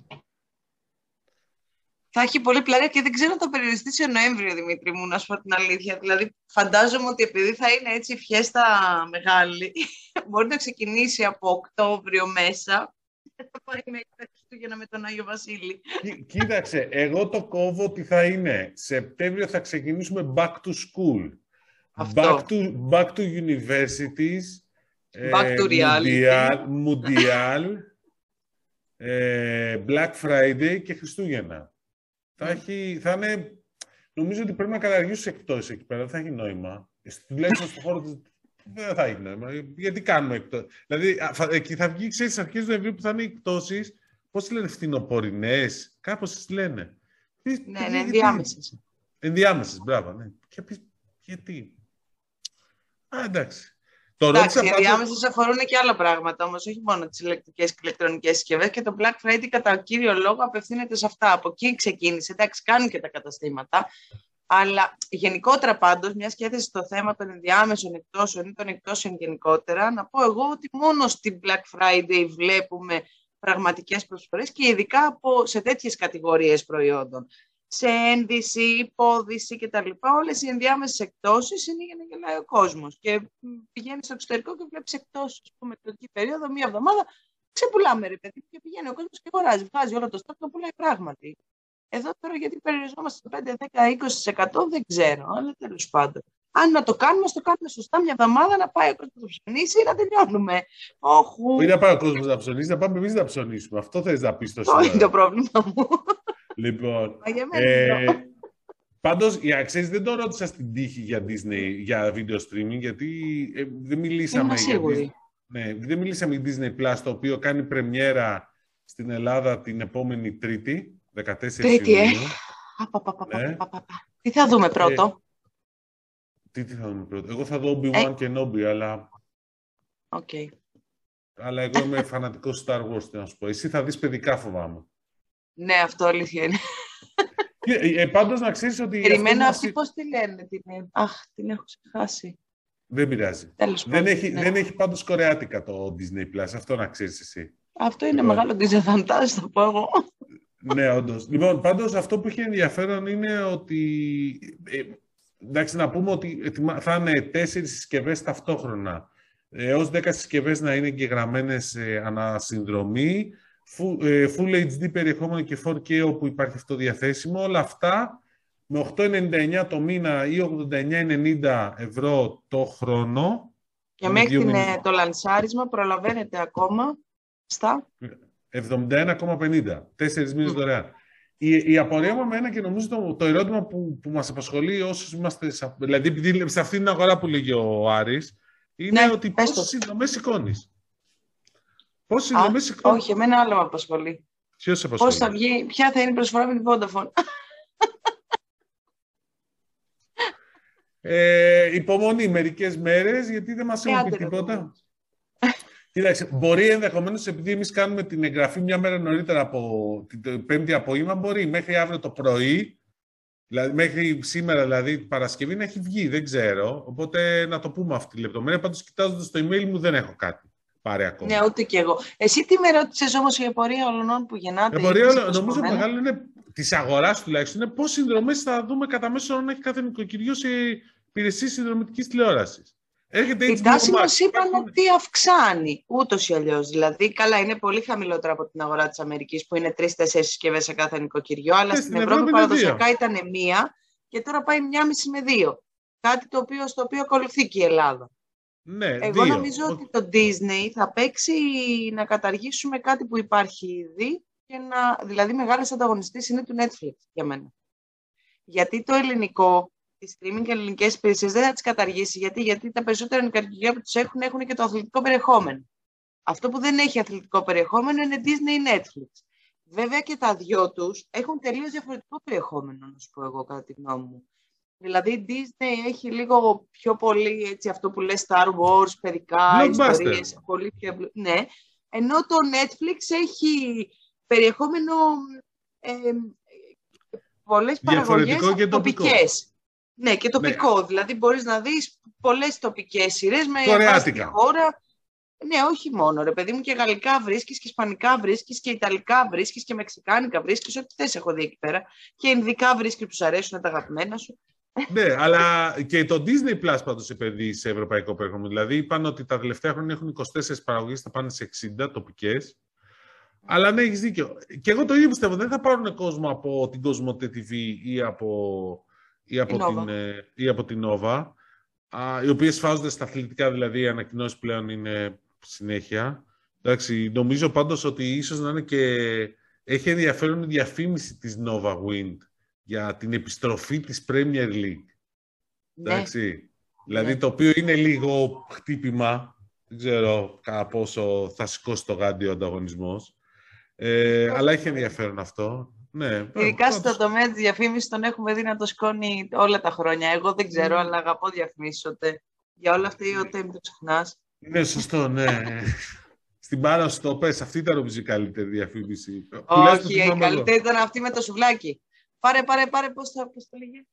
Θα έχει πολύ πλάκα και δεν ξέρω αν θα περιοριστεί σε Νοέμβριο, Δημήτρη μου, να σου πω την αλήθεια. Δηλαδή, φαντάζομαι ότι επειδή θα είναι έτσι φιέστα μεγάλη, μπορεί να ξεκινήσει από Οκτώβριο μέσα και θα πάει μέχρι τα Χριστούγεννα με τον Άγιο Βασίλη. Κοίταξε, εγώ το κόβω ότι θα είναι Σεπτέμβριο θα ξεκινήσουμε back to school. Αυτό. Back to, back to universities. Back to reality. Mundial, ε, Black Friday και Χριστούγεννα. Θα, έχει, θα είναι, νομίζω ότι πρέπει να καταργήσεις εκτός εκεί πέρα, δεν θα έχει νόημα. Τουλάχιστον στον χώρο της, δεν θα έχει νόημα. Γιατί κάνουμε εκτός. Δηλαδή, εκεί θα βγει, ξέρεις, στις αρχές του Νοεμβρίου που θα είναι εκτόσεις, πώς λένε, φθινοπορεινές, κάπως τις λένε. Ναι, ναι, ενδιάμεσες. Ενδιάμεσες, μπράβο, ναι. Και πεις, γιατί. Α, εντάξει. Εντάξει, οι ενδιάμεσες αφορούν και άλλα πράγματα, όμως όχι μόνο τις ηλεκτρικές και ηλεκτρονικές συσκευές, και το Black Friday κατά κύριο λόγο απευθύνεται σε αυτά. Από εκεί ξεκίνησε, εντάξει, κάνουν και τα καταστήματα, αλλά γενικότερα πάντως, μιας και έθεσε το θέμα των ενδιάμεσων εκτόσεων ή των εκτόσεων γενικότερα, να πω εγώ ότι μόνο στην Black Friday βλέπουμε πραγματικές προσφορές και ειδικά από, σε τέτοιες κατηγορίες προϊόντων. Σε ένδυση, υπόδυση κτλ. Όλες οι ενδιάμεσες εκτόσεις είναι για να γελάει ο κόσμος. Και πηγαίνει στο εξωτερικό και βλέπει εκτόσεις. Ας πούμε, μετρική περίοδο, μία εβδομάδα, ξεπουλάμε ρε παιδί. Και πηγαίνει ο κόσμος και αγοράζει. Βγάζει όλο το στόκ και πουλάει πράγματι. Εδώ τώρα γιατί περιοριζόμαστε στο πέντε, δέκα, είκοσι τοις εκατό δεν ξέρω. Αλλά τέλος πάντων. Αν να το κάνουμε, το κάνουμε σωστά μια εβδομάδα να πάει ο κόσμος να ψωνίσει ή να τελειώνουμε. Όχι. Ή να πάει ο κόσμος να ψωνίσει, να πάμε εμείς να ψωνίσουμε. Αυτό θες να πεις το σήμερα. Αυτό είναι το πρόβλημα μου. Λοιπόν, ε, πάντως, για ξέρεις, δεν το ρώτησα στην τύχη για Disney, για video streaming, γιατί ε, δεν μιλήσαμε για Disney, ναι, δεν μιλήσαμε για Disney Plus, το οποίο κάνει πρεμιέρα στην Ελλάδα την επόμενη Τρίτη, δεκατέσσερις Τρίτη, Ιουνίου. Ε. Ναι. Τι θα δούμε πρώτο? Ε, τι, τι θα δούμε πρώτο? Εγώ θα δω Obi-Wan ε. και Nobi, αλλά... Okay. Αλλά εγώ είμαι φανατικός Star Wars, τι να σου πω. Εσύ θα δεις παιδικά, φοβάμαι. Ναι, αυτό αλήθεια είναι. Ε, ε, πάντως να ξέρεις ότι... Περιμένω αυτή μας... πώς τη λένε. Την... Αχ, την έχω ξεχάσει. Δεν πειράζει. Τέλος δεν, πάντων, έχει, ναι. δεν έχει πάντως κορεάτικα το Disney Plus. Αυτό να ξέρεις εσύ. Αυτό είναι λοιπόν μεγάλο disadvantage, θα πω εγώ. Ναι, όντως. Λοιπόν, πάντως αυτό που έχει ενδιαφέρον είναι ότι... Ε, εντάξει, να πούμε ότι θα είναι τέσσερις συσκευές ταυτόχρονα. Έως δέκα συσκευές να είναι εγγεγραμμένες ε, ανασυνδρομή. Full έιτς ντι περιεχόμενο και φορ κέι όπου υπάρχει αυτό διαθέσιμο. Όλα αυτά με οκτώ ενενήντα εννιά το μήνα ή ογδόντα εννιά ενενήντα ευρώ το χρόνο. Και μέχρι την, το λανσάρισμα προλαβαίνετε ακόμα στα εβδομήντα ένα κόμμα πενήντα. Τέσσερις μήνες mm. δωρεάν. Η, η απορία μου εμένα και νομίζω το, το ερώτημα που, που μας απασχολεί όσους είμαστε, δηλαδή επειδή σε αυτήν την αγορά που λέγει ο Άρης, είναι ναι, ότι πόσες συνδρομές σηκώνεις. Πώς είναι, Α, όχι, εμένα άλλο με απασχολεί. Ποιος σε απασχολεί? Πώς θα βγει, ποια θα είναι η προσφορά με την Vodafone. ε, υπομονή μερικές μέρες, γιατί δεν μας έχουν πει τίποτα. Κοίταξε, μπορεί ενδεχομένως, επειδή εμείς κάνουμε την εγγραφή μια μέρα νωρίτερα από την Πέμπτη απόγευμα, μπορεί μέχρι αύριο το πρωί, δηλαδή μέχρι σήμερα, δηλαδή την Παρασκευή, να έχει βγει, δεν ξέρω. Οπότε να το πούμε αυτή τη λεπτομέρεια. Πάντως, κοιτάζοντας το email μου, δεν έχω κάτι. Πάρε ακόμα. Ναι, ούτε κι εγώ. Εσύ τι με ρώτησες όμως η απορία όλων που γεννάτε? Η απορία, νομίζω, μεγάλο είναι της αγοράς τουλάχιστον, είναι πώς συνδρομές θα δούμε κατά μέσο να έχει κάθε νοικοκυριό σε υπηρεσίες συνδρομητικής τηλεόρασης. Η τάση μας είπαν ότι αυξάνει, ούτως ή αλλιώς. Δηλαδή, καλά, είναι πολύ χαμηλότερα από την αγορά της Αμερικής, που είναι τρεις-τέσσερις συσκευές σε κάθε νοικοκυριό, αλλά στην, στην Ευρώπη, Ευρώπη παραδοσιακά ήταν μία και τώρα πάει μία μισή με δύο. Κάτι το οποίο, στο οποίο ακολουθεί και η Ελλάδα. Ναι, Εγώ δύο. νομίζω ότι το Disney θα παίξει να καταργήσουμε κάτι που υπάρχει ήδη, και να, δηλαδή μεγάλος ανταγωνιστής είναι του Netflix για μένα. Γιατί το ελληνικό, τις streaming και ελληνικές υπηρεσίες δεν θα τις καταργήσει. Γιατί, γιατί τα περισσότερα νοικοκυριά που τους έχουν έχουν και το αθλητικό περιεχόμενο. Αυτό που δεν έχει αθλητικό περιεχόμενο είναι Disney ή Netflix. Βέβαια και τα δυο τους έχουν τελείως διαφορετικό περιεχόμενο, να σου πω εγώ, κατά τη γνώμη μου. Δηλαδή η Disney έχει λίγο πιο πολύ έτσι, αυτό που λες Star Wars, παιδικά, ιστορίες, πολύ πιο... Ναι, ενώ το Netflix έχει περιεχόμενο ε, πολλές παραγωγές τοπικές. Ναι, και τοπικό. Ναι. Δηλαδή μπορείς να δεις πολλές τοπικές σειρές με βάση τη χώρα. Ναι, όχι μόνο, ρε παιδί μου, και γαλλικά βρίσκεις και ισπανικά βρίσκεις και ιταλικά βρίσκεις και μεξικάνικα βρίσκεις, ό,τι θες έχω δει εκεί πέρα. Και ινδικά βρίσκεις που σου αρέσουν τα αγαπημένα σου. Ναι, αλλά και το Disney Plus πάντως επενδύει σε ευρωπαϊκό περιεχόμενο. Δηλαδή είπαν ότι τα τελευταία χρόνια έχουν είκοσι τέσσερις παραγωγές, θα πάνε σε εξήντα τοπικές. Αλλά ναι, έχεις δίκιο. Και εγώ το ίδιο πιστεύω, δεν θα πάρουν κόσμο από την Κοσμοτέ τι βι ή από, ή από, την, ή από την Nova, οι οποίες φάζονται στα αθλητικά, δηλαδή οι ανακοινώσεις πλέον είναι συνέχεια. Εντάξει, νομίζω πάντως ότι ίσως να είναι και έχει ενδιαφέρον η διαφήμιση της Nova Wind για την επιστροφή της Premier League. Ναι. Εντάξει, δηλαδή ναι. Το οποίο είναι λίγο χτύπημα, δεν ξέρω κατά πόσο θα σηκώσει το γάντιο ο ανταγωνισμός, ε, αλλά έχει ενδιαφέρον αυτό. Ναι, ειδικά στο τομέα της διαφήμισης τον έχουμε δει να το σκόνει όλα τα χρόνια. Εγώ δεν ξέρω, mm. αλλά αγαπώ διαφημίσεις. Ότε. Για όλα αυτά η ΟΤΕ μην το ξεχνάς. Ναι, σωστό, ναι. Στην Πάρο στο πες, αυτή ήταν νομίζω η καλύτερη διαφήμιση. Όχι, η καλύτερη ήταν αυτή με το σουβλάκι. Πάρε, πάρε, πάρε, πώς το, πώς το λέγε.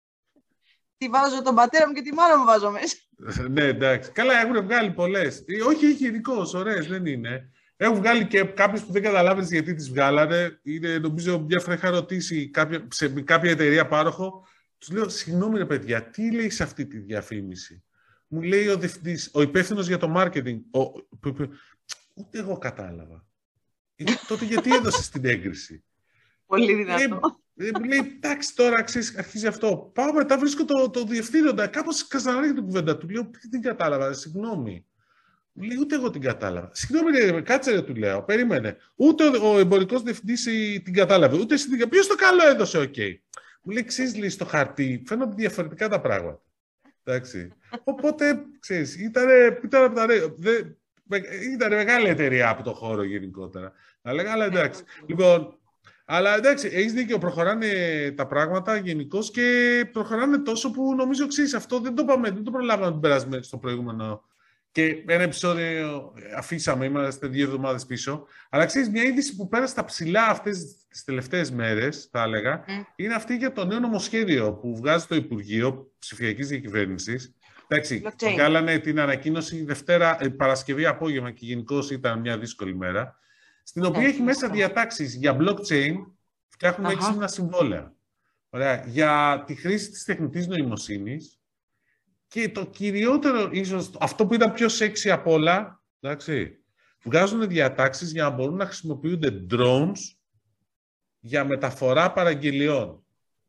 Τι βάζω τον πατέρα μου και τη μάνα μου βάζω μέσα. Ναι, εντάξει. Καλά, έχουν βγάλει πολλές. Όχι, έχει ειδικώς, ωραίες, δεν είναι. Έχουν βγάλει και κάποιες που δεν καταλάβαινες γιατί τις βγάλανε. Είναι, νομίζω, μια φορά είχα ρωτήσει κάποια, σε κάποια εταιρεία πάροχο. Τους λέω, συγγνώμη ρε παιδιά, τι λέει σε αυτή τη διαφήμιση. Μου λέει ο διευθυντής, ο υπεύθυνος για το marketing. Ο, ούτε εγώ κατάλαβα. Ε, τότε γιατί έδωσες την έγκριση. Πολύ δυνατό. Ε, μου λέει, εντάξει, τώρα ξέρεις, αρχίζει αυτό. Πάω μετά, βρίσκω το, το διευθύνοντα. Κάπως καζανάρει την κουβέντα του. Λέω, τι την κατάλαβα, συγγνώμη. Μου λέει, ούτε εγώ την κατάλαβα. Συγγνώμη, κάτσε ρε, του λέω. Περίμενε. Ούτε ο, ο εμπορικός διευθυντής την κατάλαβε. Ούτε εσύ την κατάλαβε. Ποιος το καλό έδωσε, οκ. Okay. Μου λέει, ξέρεις, λέει, στο χαρτί φαίνονται διαφορετικά τα πράγματα. Εντάξει. Οπότε, ξέρεις, ήταν, ήταν από τα ρε. Ήταν μεγάλη εταιρεία από το χώρο γενικότερα. Αλλά, αλλά εντάξει. Λοιπόν, αλλά εντάξει, έχεις δίκιο, προχωράνε τα πράγματα γενικώς και προχωράνε τόσο που νομίζω, ξέρεις, αυτό δεν το πάμε, δεν το προλάβαμε την περασμένη στο προηγούμενο. Και ένα επεισόδιο αφήσαμε, είμαστε δύο εβδομάδες πίσω. Αλλά ξέρεις, μια είδηση που πέρασε στα ψηλά αυτές τις τελευταίες μέρες, θα έλεγα, mm. είναι αυτή για το νέο νομοσχέδιο που βγάζει το Υπουργείο Ψηφιακής Διακυβέρνησης. Εντάξει, βγάλανε την ανακοίνωση Δευτέρα, Παρασκευή απόγευμα και γενικώς ήταν μια δύσκολη μέρα, στην οποία yeah, έχει μέσα διατάξεις για blockchain, φτιάχνουν uh-huh. έξυπνα συμβόλαια. Ωραία. Για τη χρήση της τεχνητής νοημοσύνης. Και το κυριότερο, ίσως, αυτό που ήταν πιο sexy απ' όλα, εντάξει, βγάζουν διατάξεις για να μπορούν να χρησιμοποιούνται drones για μεταφορά παραγγελιών.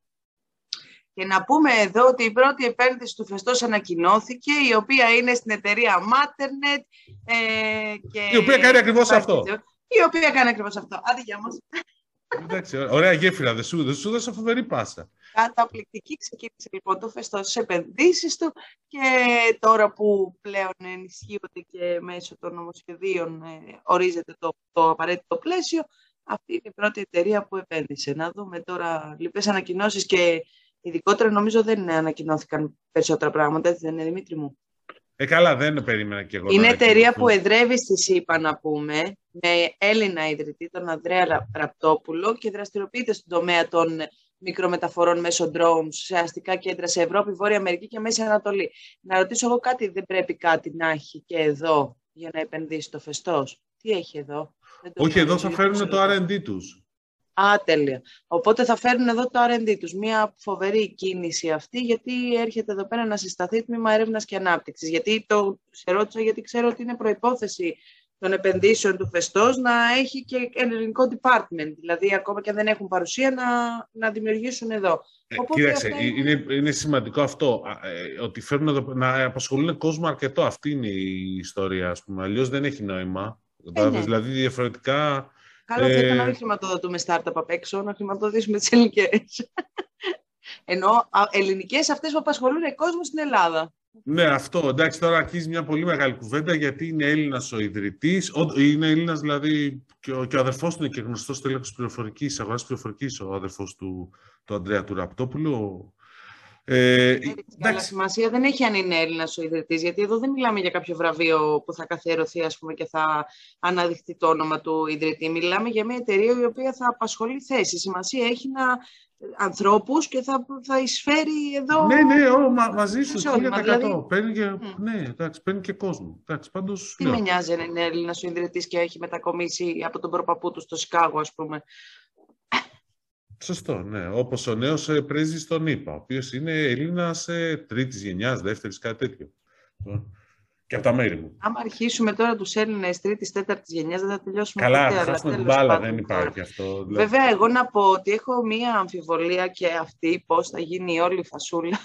Και να πούμε εδώ ότι η πρώτη επένδυση του φεστός ανακοινώθηκε, η οποία είναι στην εταιρεία Matternet. Ε, και... Η οποία κάνει ακριβώς αυτό. Η οποία κάνει ακριβώς αυτό. Άντε για μας. Εντάξει, ωραία γέφυρα, δεν σου, σου δώσα φοβερή πάσα. Καταπληκτική ξεκίνησε λοιπόν το φεστό στις επενδύσεις του και τώρα που πλέον ενισχύονται και μέσω των νομοσχεδίων ε, ορίζεται το, το απαραίτητο πλαίσιο, αυτή είναι η πρώτη εταιρεία που επένδυσε. Να δούμε τώρα λοιπές ανακοινώσεις και ειδικότερα νομίζω δεν ανακοινώθηκαν περισσότερα πράγματα, έτσι δεν είναι, Δημήτρη μου? Ε, καλά, δεν περίμενα κι εγώ. Είναι εταιρεία που εδρεύει στη ΣΥΠΑ, να πούμε, με Έλληνα ιδρυτή, τον Ανδρέα Ραπτόπουλο, και δραστηριοποιείται στον τομέα των μικρομεταφορών μέσω drones σε αστικά κέντρα σε Ευρώπη, Βόρεια Αμερική και Μέση Ανατολή. Να ρωτήσω εγώ κάτι, δεν πρέπει κάτι να έχει και εδώ για να επενδύσει το φεστός? Τι έχει εδώ? Όχι, εδώ θα φέρουν το αρ εν ντι τους. Α, τέλεια. Οπότε θα φέρουν εδώ το αρ εν ντι τους. Μια φοβερή κίνηση αυτή, γιατί έρχεται εδώ πέρα να συσταθεί τμήμα έρευνας και ανάπτυξης. Γιατί το σε ρώτησα, γιατί ξέρω ότι είναι προϋπόθεση των επενδύσεων του φεστός να έχει και ελληνικό department. Δηλαδή, ακόμα και αν δεν έχουν παρουσία, να, να δημιουργήσουν εδώ. Ε, κοίταξε, είναι... Είναι, είναι σημαντικό αυτό, ε, ότι φέρνουν εδώ, να απασχολούν κόσμο αρκετό. Αυτή είναι η ιστορία, ας πούμε. Αλλιώς δεν έχει νόημα. Ε, ναι. Δηλαδή, διαφορετικά... Καλό θα ήταν να μην χρηματοδοτούμε startup απ' έξω, να χρηματοδοτήσουμε τις ελληνικές. Ενώ ελληνικές αυτές που απασχολούν κόσμο στην Ελλάδα. Ναι, αυτό. Εντάξει, τώρα αρχίζει μια πολύ μεγάλη κουβέντα γιατί είναι Έλληνας ο ιδρυτής. Είναι Έλληνας, δηλαδή, και ο, και ο αδερφός του είναι και γνωστός τέλεχος πληροφορικής, αγοράς πληροφορικής, ο αδερφός του, του Ανδρέα του Ραπτόπουλου. Ε, Έτσι, καλά, σημασία δεν έχει αν είναι Έλληνας ο ιδρυτής, γιατί εδώ δεν μιλάμε για κάποιο βραβείο που θα καθιερωθεί, ας πούμε, και θα αναδειχθεί το όνομα του ιδρυτή. Μιλάμε για μια εταιρεία η οποία θα απασχολεί θέσεις. Σημασία έχει να ανθρώπους και θα, θα εισφέρει εδώ... Ναι, ναι, ό, μα, μαζί σου, χίλια τοις εκατό. Δηλαδή... Παίρνει και, mm. ναι, εντάξει, παίρνει και κόσμο. Εντάξει, πάντως, τι με νοιάζει αν είναι Έλληνας ο ιδρυτής και έχει μετακομίσει από τον προπαππού του στο Σικάγο, ας πούμε. Σωστό, ναι. Όπως ο νέος πρέσβης στον ΗΠΑ, ο οποίος είναι Έλληνας τρίτης γενιάς, δεύτερης, κάτι τέτοιο. Και από τα μέρη μου. Άμα αρχίσουμε τώρα τους Έλληνες τρίτης, τέταρτης γενιάς, δεν θα τελειώσουμε καλά, ποτέ. Καλά, χάσουμε την μπάλα, δεν υπάρχει αυτό. Δηλαδή. Βέβαια, εγώ να πω ότι έχω μία αμφιβολία και αυτή πώς θα γίνει όλη η φασούλα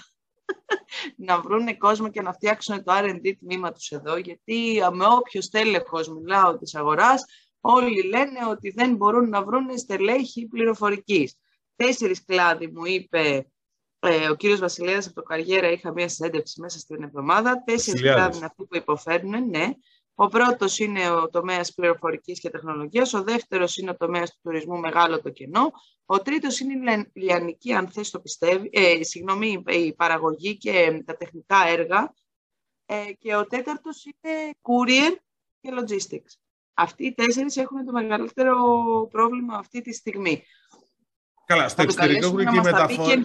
να βρουν κόσμο και να φτιάξουν το αρ εντ ντι τμήμα τους εδώ, γιατί με όποιος τέλεχος μιλάω της αγοράς, όλοι λένε ότι δεν μπορούν να βρουν στελέχη πληροφορικής. Τέσσερις κλάδοι μου είπε ε, ο κύριος Βασιλέδας από το Καριέρα, είχα μία συνέντευξη μέσα στην εβδομάδα. Τέσσερις κλάδοι είναι αυτοί που υποφέρνουν, ναι. Ο πρώτος είναι ο τομέας πληροφορικής και τεχνολογίας, ο δεύτερος είναι ο τομέας του τουρισμού, μεγάλο το κενό. Ο τρίτος είναι η λιανική, αν θες το πιστεύει, ε, συγγνώμη, η παραγωγή και τα τεχνικά έργα. Ε, και ο τέταρτος είναι courier και logistics. Αυτοί οι τέσσερις έχουν το μεγαλύτερο πρόβλημα αυτή τη στιγμή. Καλά, στο εξωτερικό έχουν και μεταφορά.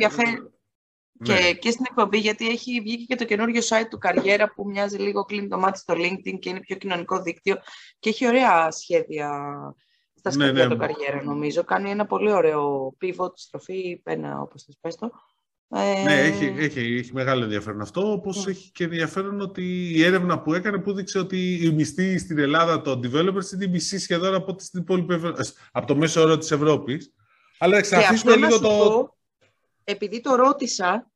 Και, ναι. και στην εκπομπή, γιατί έχει βγει και το καινούριο site του Καριέρα που μοιάζει λίγο, κλείνει το μάτι στο LinkedIn και είναι πιο κοινωνικό δίκτυο και έχει ωραία σχέδια στα σκαριά ναι, ναι. του Καριέρα, νομίζω. Κάνει ένα πολύ ωραίο pivot, στροφή, πένα, όπως θες πες το. Ναι, έχει, έχει, έχει μεγάλο ενδιαφέρον αυτό, όπως mm. έχει και ενδιαφέρον ότι η έρευνα που έκανε που δείξε ότι η μισθή στην Ελλάδα των developers είναι μισή σχεδόν από, την υπόλοιπη, από το μέσο όρο της Ευρώπης. Αλλά εξαρτήσουμε λίγο το... Πω, επειδή το ρώτησα,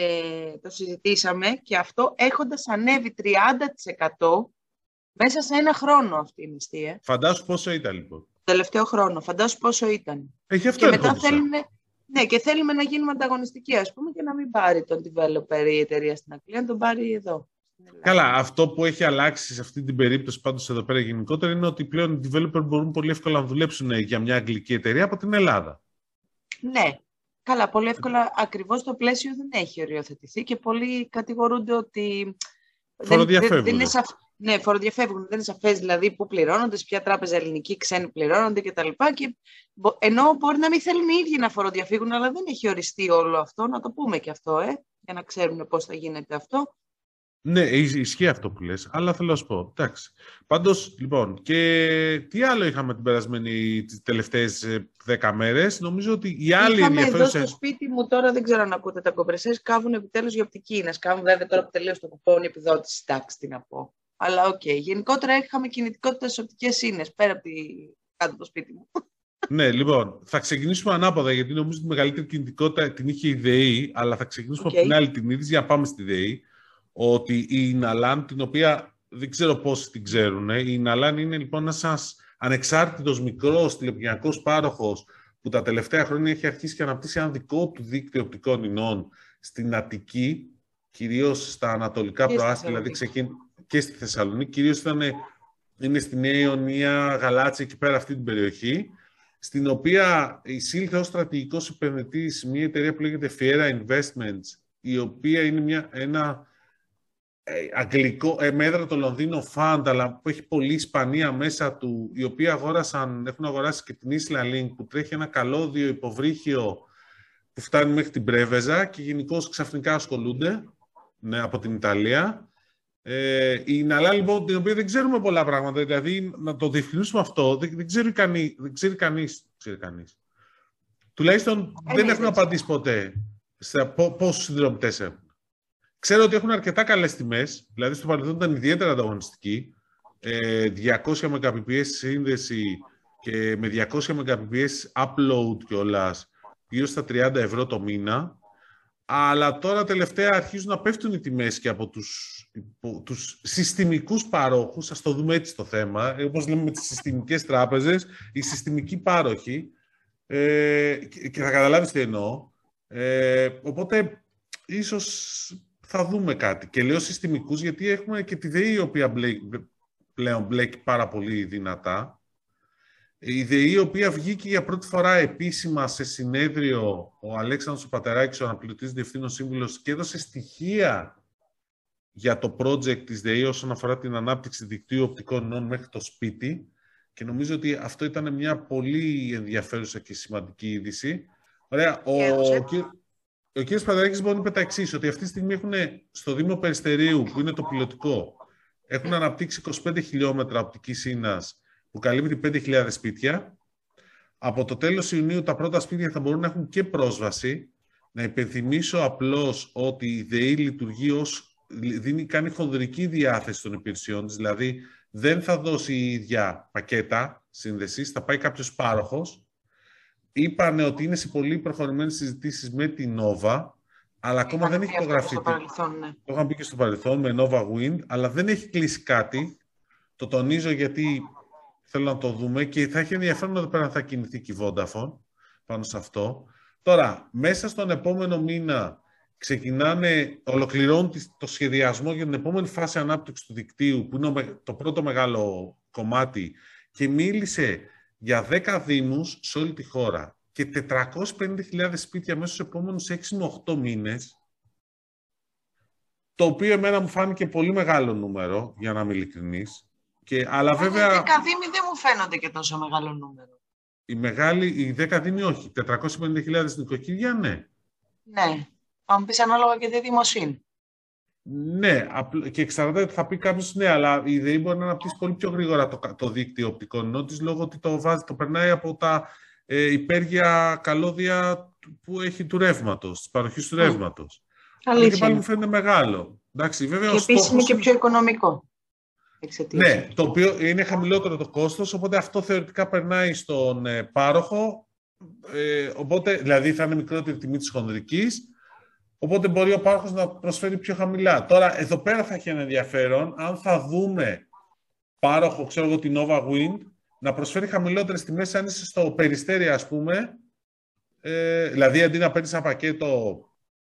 ε, το συζητήσαμε και αυτό έχοντας ανέβει τριάντα τοις εκατό μέσα σε ένα χρόνο αυτή η μισθή. Ε. Φαντάσου πόσο ήταν λοιπόν. Τελευταίο χρόνο, φαντάσου πόσο ήταν. Έχει αυτό και μετά θέλουμε, ναι, και θέλουμε να γίνουμε ανταγωνιστικοί, ας πούμε, και να μην πάρει τον developer η εταιρεία στην Αγγλία, να τον πάρει εδώ. Καλά, αυτό που έχει αλλάξει σε αυτή την περίπτωση πάντως εδώ πέρα γενικότερα είναι ότι πλέον οι developer μπορούν πολύ εύκολα να δουλέψουν για μια αγγλική εταιρεία από την Ελλάδα. Ναι. Καλά, πολύ εύκολα. Ακριβώς το πλαίσιο δεν έχει οριοθετηθεί και πολλοί κατηγορούνται ότι φοροδιαφεύγουν. Δεν, δεν είναι σαφ... Ναι, φοροδιαφεύγουν. Δεν είναι σαφές δηλαδή που πληρώνονται, σε ποια τράπεζα ελληνική, ξένοι πληρώνονται κτλ. Και... ενώ μπορεί να μην θέλουν οι ίδιοι να φοροδιαφύγουν, αλλά δεν έχει οριστεί όλο αυτό. Να το πούμε και αυτό, ε, για να ξέρουν πώς θα γίνεται αυτό. Ναι, ισχύει αυτό που λες, αλλά θέλω να σου πω. Εντάξει. Πάντως, λοιπόν, και τι άλλο είχαμε την περασμένη, τις τελευταίες δέκα μέρες. Νομίζω ότι οι άλλοι ενδιαφέρουσες... Είχαμε εδώ στο σπίτι μου, τώρα δεν ξέρω αν ακούτε τα κομπρεσές, κάβουν επιτέλους για οπτική. Να σκάβουν βέβαια τώρα που τελείωσε το κουπόνι επιδότηση, εντάξει, τι να πω. Αλλά οκ. Okay. Γενικότερα είχαμε κινητικότητα στις οπτικές ίνες, πέρα από τη... κάτω από το σπίτι μου. Ναι, λοιπόν, θα ξεκινήσουμε ανάποδα, γιατί νομίζω ότι τη μεγαλύτερη κινητικότητα την είχε η ΔΕΗ, αλλά θα ξεκινήσουμε okay. από την άλλη την είδηση για να πάμε στη ΔΕΗ. Ότι η Ναλάν, την οποία δεν ξέρω πόσοι την ξέρουν, η Ναλάν είναι λοιπόν ένας ανεξάρτητος μικρός τηλεπικοινωνιακός πάροχος που τα τελευταία χρόνια έχει αρχίσει και αναπτύσσει ένα δικό του δίκτυο οπτικών ινών στην Αττική, κυρίως στα ανατολικά προάστια, δηλαδή ξεκίν... και στη Θεσσαλονίκη, κυρίως ήταν, είναι στη Νέα Ιωνία, Γαλάτσια, εκεί πέρα αυτή την περιοχή, στην οποία εισήλθε ως στρατηγικός επενδυτής μια εταιρεία που λέγεται Fiera Investments, η οποία είναι μια, ένα αγγλικό, ε, μέτρα το Λονδίνο Fund, αλλά που έχει πολλή Ισπανία μέσα του, οι οποίοι αγόρασαν, έχουν αγοράσει και την Isla Link, που τρέχει ένα καλώδιο υποβρύχιο που φτάνει μέχρι την Πρέβεζα και γενικώς ξαφνικά ασχολούνται, ναι, από την Ιταλία. Ε, η Ναλά, λοιπόν, την οποία δεν ξέρουμε πολλά πράγματα, δηλαδή να το διευκρινίσουμε αυτό, δεν, δεν, ξέρει, κανεί, δεν ξέρει κανείς. Ξέρει κανείς. Τουλάχιστον ε, δεν έχουν απαντήσει ποτέ σε πόσους συνδρομητές έχουν. Ξέρω ότι έχουν αρκετά καλές τιμές, δηλαδή στο παρελθόν ήταν ιδιαίτερα ανταγωνιστική. Ε, διακόσια μεγαμπιτ σύνδεση και με διακόσια μεγαμπιτ upload κιόλας, γύρω στα τριάντα ευρώ το μήνα. Αλλά τώρα τελευταία αρχίζουν να πέφτουν οι τιμές και από τους, τους συστημικούς παρόχους. Ας το δούμε έτσι το θέμα. Όπως λέμε με τις συστημικές τράπεζες, οι συστημικοί πάροχοι. Ε, και θα καταλάβεις τι εννοώ. Ε, οπότε, ίσως θα δούμε κάτι. Και λέω συστημικούς, γιατί έχουμε και τη ΔΕΗ, η οποία μπλέκει, πλέον μπλέκει πάρα πολύ δυνατά. Η ΔΕΗ, η οποία βγήκε για πρώτη φορά επίσημα σε συνέδριο, ο Αλέξανδρος ο Πατεράκης, ο αναπληρωτής διευθύνων σύμβουλος, και έδωσε στοιχεία για το project της ΔΕΗ όσον αφορά την ανάπτυξη δικτύου οπτικών ινών μέχρι το σπίτι. Και νομίζω ότι αυτό ήταν μια πολύ ενδιαφέρουσα και σημαντική είδηση. Ωραία. Ο, ο, ο κ. Πατεράκης μπορεί να είπε τα εξής, ότι αυτή τη στιγμή έχουν στο Δήμο Περιστερίου, που είναι το πιλωτικό, έχουν αναπτύξει είκοσι πέντε χιλιόμετρα οπτικής ίνας που καλύπτει πέντε χιλιάδες σπίτια. Από το τέλος Ιουνίου τα πρώτα σπίτια θα μπορούν να έχουν και πρόσβαση. Να υπενθυμίσω απλώς ότι η ΔΕΗ λειτουργεί ως, δίνει, κάνει χονδρική διάθεση των υπηρεσιών της, δηλαδή δεν θα δώσει η ίδια πακέτα σύνδεσης, θα πάει κάποιος πάροχος. Είπανε ότι είναι σε πολύ προχωρημένες συζητήσεις με την Nova, αλλά ακόμα Είχαν δεν έχει υπογραφεί. Ναι. Το είχαν πει και στο παρελθόν με Nova Wind, αλλά δεν έχει κλείσει κάτι. Το τονίζω γιατί θέλω να το δούμε και θα έχει ενδιαφέρον εδώ πέρα θα κινηθεί και η Vodafone πάνω σε αυτό. Τώρα, μέσα στον επόμενο μήνα ξεκινάνε, ολοκληρώνουν το σχεδιασμό για την επόμενη φάση ανάπτυξης του δικτύου, που είναι το πρώτο μεγάλο κομμάτι, και μίλησε για δέκα δήμους σε όλη τη χώρα και τετρακόσιες πενήντα χιλιάδες σπίτια μέσα στους επόμενους έξι με οκτώ μήνες, το οποίο εμένα μου φάνηκε πολύ μεγάλο νούμερο, για να είμαι ειλικρινής. Και, αλλά βέβαια, οι δέκα δήμοι δεν μου φαίνονται και τόσο μεγάλο νούμερο. Οι, μεγάλοι, οι δέκα δήμοι όχι. τετρακόσιες πενήντα χιλιάδες νοικοκυριά, ναι. Ναι. Θα μου πεις ανάλογα και τη δημοσύνη. Ναι, και εξαρτάται, θα πει κάποιος, ναι, αλλά η ΔΕΗ μπορεί να αναπτύσσει πολύ πιο γρήγορα το, το δίκτυο οπτικών ινών της, λόγω ότι το, βάζει, το περνάει από τα ε, υπέργεια καλώδια που έχει του ρεύματος, της παροχής του mm. ρεύματος. Αλήθεια. Και πάλι μου φαίνεται μεγάλο. Εντάξει, βέβαια, και επίσης είναι και πιο οικονομικό. Εξαιτίας. Ναι, το οποίο είναι χαμηλότερο το κόστος, οπότε αυτό θεωρητικά περνάει στον ε, πάροχο, ε, οπότε, δηλαδή θα είναι μικρότερη τιμή της χονδρικής, οπότε μπορεί ο πάροχος να προσφέρει πιο χαμηλά. Τώρα, εδώ πέρα θα έχει ένα ενδιαφέρον, αν θα δούμε πάροχο, ξέρω εγώ, την Nova Wind, να προσφέρει χαμηλότερες τιμές αν είσαι στο Περιστέρι, ας πούμε, ε, δηλαδή αντί να παίρνεις ένα πακέτο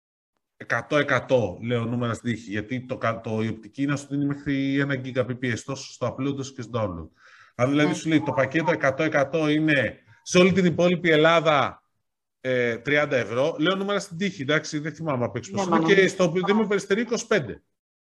εκατό εκατό, λέω νούμερα στην τύχη, γιατί το, το, η οπτική είναι να σου δίνει μέχρι ένα Gbps τόσο στο upload όσο και στο download. Αν δηλαδή mm. σου λέει το πακέτο εκατό εκατό είναι σε όλη την υπόλοιπη Ελλάδα ε, τριάντα ευρώ, λέω νούμερα στην τύχη, εντάξει, δεν θυμάμαι απ' έξω. Yeah, και στο Δήμο Περιστερίου είκοσι πέντε.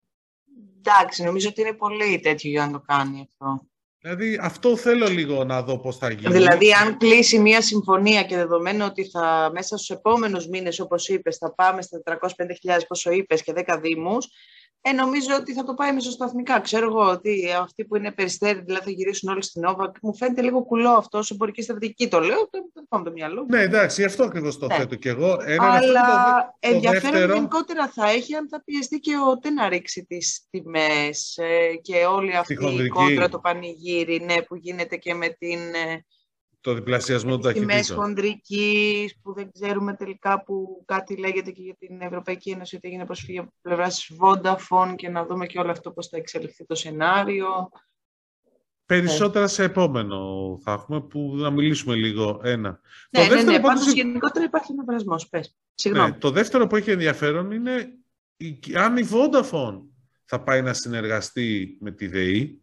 Εντάξει, νομίζω ότι είναι πολύ τέτοιο για να το κάνει αυτό. Δηλαδή, αυτό θέλω λίγο να δω πώς θα γίνει. Δηλαδή, αν κλείσει μια συμφωνία και δεδομένου ότι θα, μέσα στους επόμενους μήνες, όπως είπες, θα πάμε στα τετρακόσιες πενήντα χιλιάδες, πόσο είπες, και δέκα δήμους, ε, νομίζω ότι θα το πάει μεσοσταθμικά. Ξέρω εγώ ότι αυτοί που είναι Περιστέρι, δηλαδή θα γυρίσουν όλοι στην Nova. Μου φαίνεται λίγο κουλό αυτό όσο εμπορική στρατηγική. Το λέω, δεν πάω το μυαλό. Ναι, εντάξει, αυτό ακριβώς το ναι. θέτω κι εγώ. Ένα Αλλά αυτό το, το ενδιαφέρον δεύτερο... γενικότερα θα έχει αν θα πιεστεί και ο ΤΕ να ρίξει τις τιμές ε, και όλη αυτή η κόντρα, το πανηγύρι, ναι, που γίνεται και με την... Ε, το διπλασιασμό των ταχυτήτων. Τιμές χονδρικής, που δεν ξέρουμε τελικά, που κάτι λέγεται και για την Ευρωπαϊκή Ένωση, ότι έγινε προσφυγή από πλευράς Vodafone, και να δούμε και όλο αυτό πώς θα εξελιχθεί το σενάριο. Περισσότερα σε επόμενο θα έχουμε, που να μιλήσουμε λίγο ένα. Ναι, το ναι, ναι, πάντως είναι... γενικότερα υπάρχει ένα βρασμός. Πες. Συγγνώμη. Ναι, το δεύτερο που έχει ενδιαφέρον είναι η... αν η Vodafone θα πάει να συνεργαστεί με τη ΔΕΗ,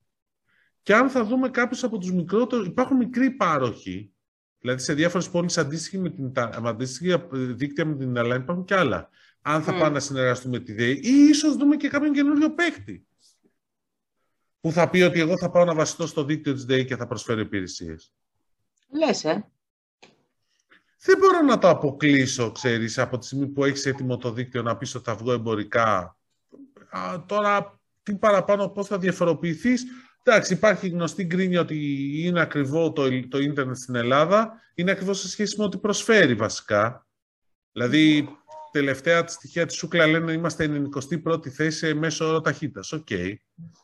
και αν θα δούμε κάποιους από τους μικρότερους, υπάρχουν μικροί πάροχοι, δηλαδή σε διάφορες πόλεις αντίστοιχοι με την αντίστοιχη δίκτυα με την Ελλάδα, υπάρχουν και άλλα. Αν θα mm. πάνε να συνεργαστούμε με τη ΔΕΗ, ή ίσως δούμε και κάποιον καινούριο παίκτη, που θα πει ότι εγώ θα πάω να βασιστώ στο δίκτυο της ΔΕΗ και θα προσφέρω υπηρεσίες. Λες, ε. Δεν μπορώ να το αποκλείσω, ξέρεις, από τη στιγμή που έχεις έτοιμο το δίκτυο να πεις ότι θα βγω εμπορικά. Α, τώρα, τι παραπάνω, πώς θα διαφοροποιηθείς. Εντάξει, υπάρχει γνωστή γκρίνια ότι είναι ακριβό το, το ίντερνετ στην Ελλάδα. Είναι ακριβώς σε σχέση με ό,τι προσφέρει βασικά. Δηλαδή, τελευταία στοιχεία της Σούκλα λένε ότι είμαστε ενενηκοστή πρώτη θέση σε μέσο όρο ταχύτητας. Οκ. Okay.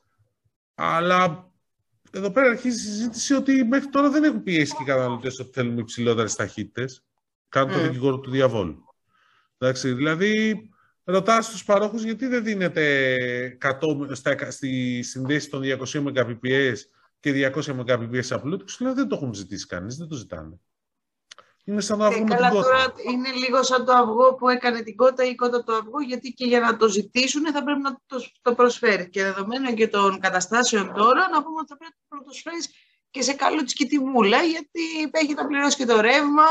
Αλλά εδώ πέρα αρχίζει η συζήτηση ότι μέχρι τώρα δεν έχουν πιέσει και οι καταναλωτές ότι θέλουμε υψηλότερες ταχύτητες. Κάνουν mm. το δικηγόρο του διαβόλου. Εντάξει, δηλαδή... Ρωτάς τους παρόχους γιατί δεν δίνεται εκατό, στα, στη συνδέση των διακόσια Mbps και διακόσια Mbps upload, και σου λένε δεν το έχουν ζητήσει κανείς, δεν το ζητάνε. Είναι σαν το αυγό Ε, με καλά, την κότα. τώρα είναι λίγο σαν το αυγό που έκανε την κότα ή η κότα το αυγό, γιατί και για να το ζητήσουν θα πρέπει να το, το προσφέρει. Και δεδομένου και των καταστάσεων τώρα, να πούμε ότι θα πρέπει να το προσφέρει και σε καλούτσι και τιμούλα, γιατί έχει να πληρώσει και το ρεύμα.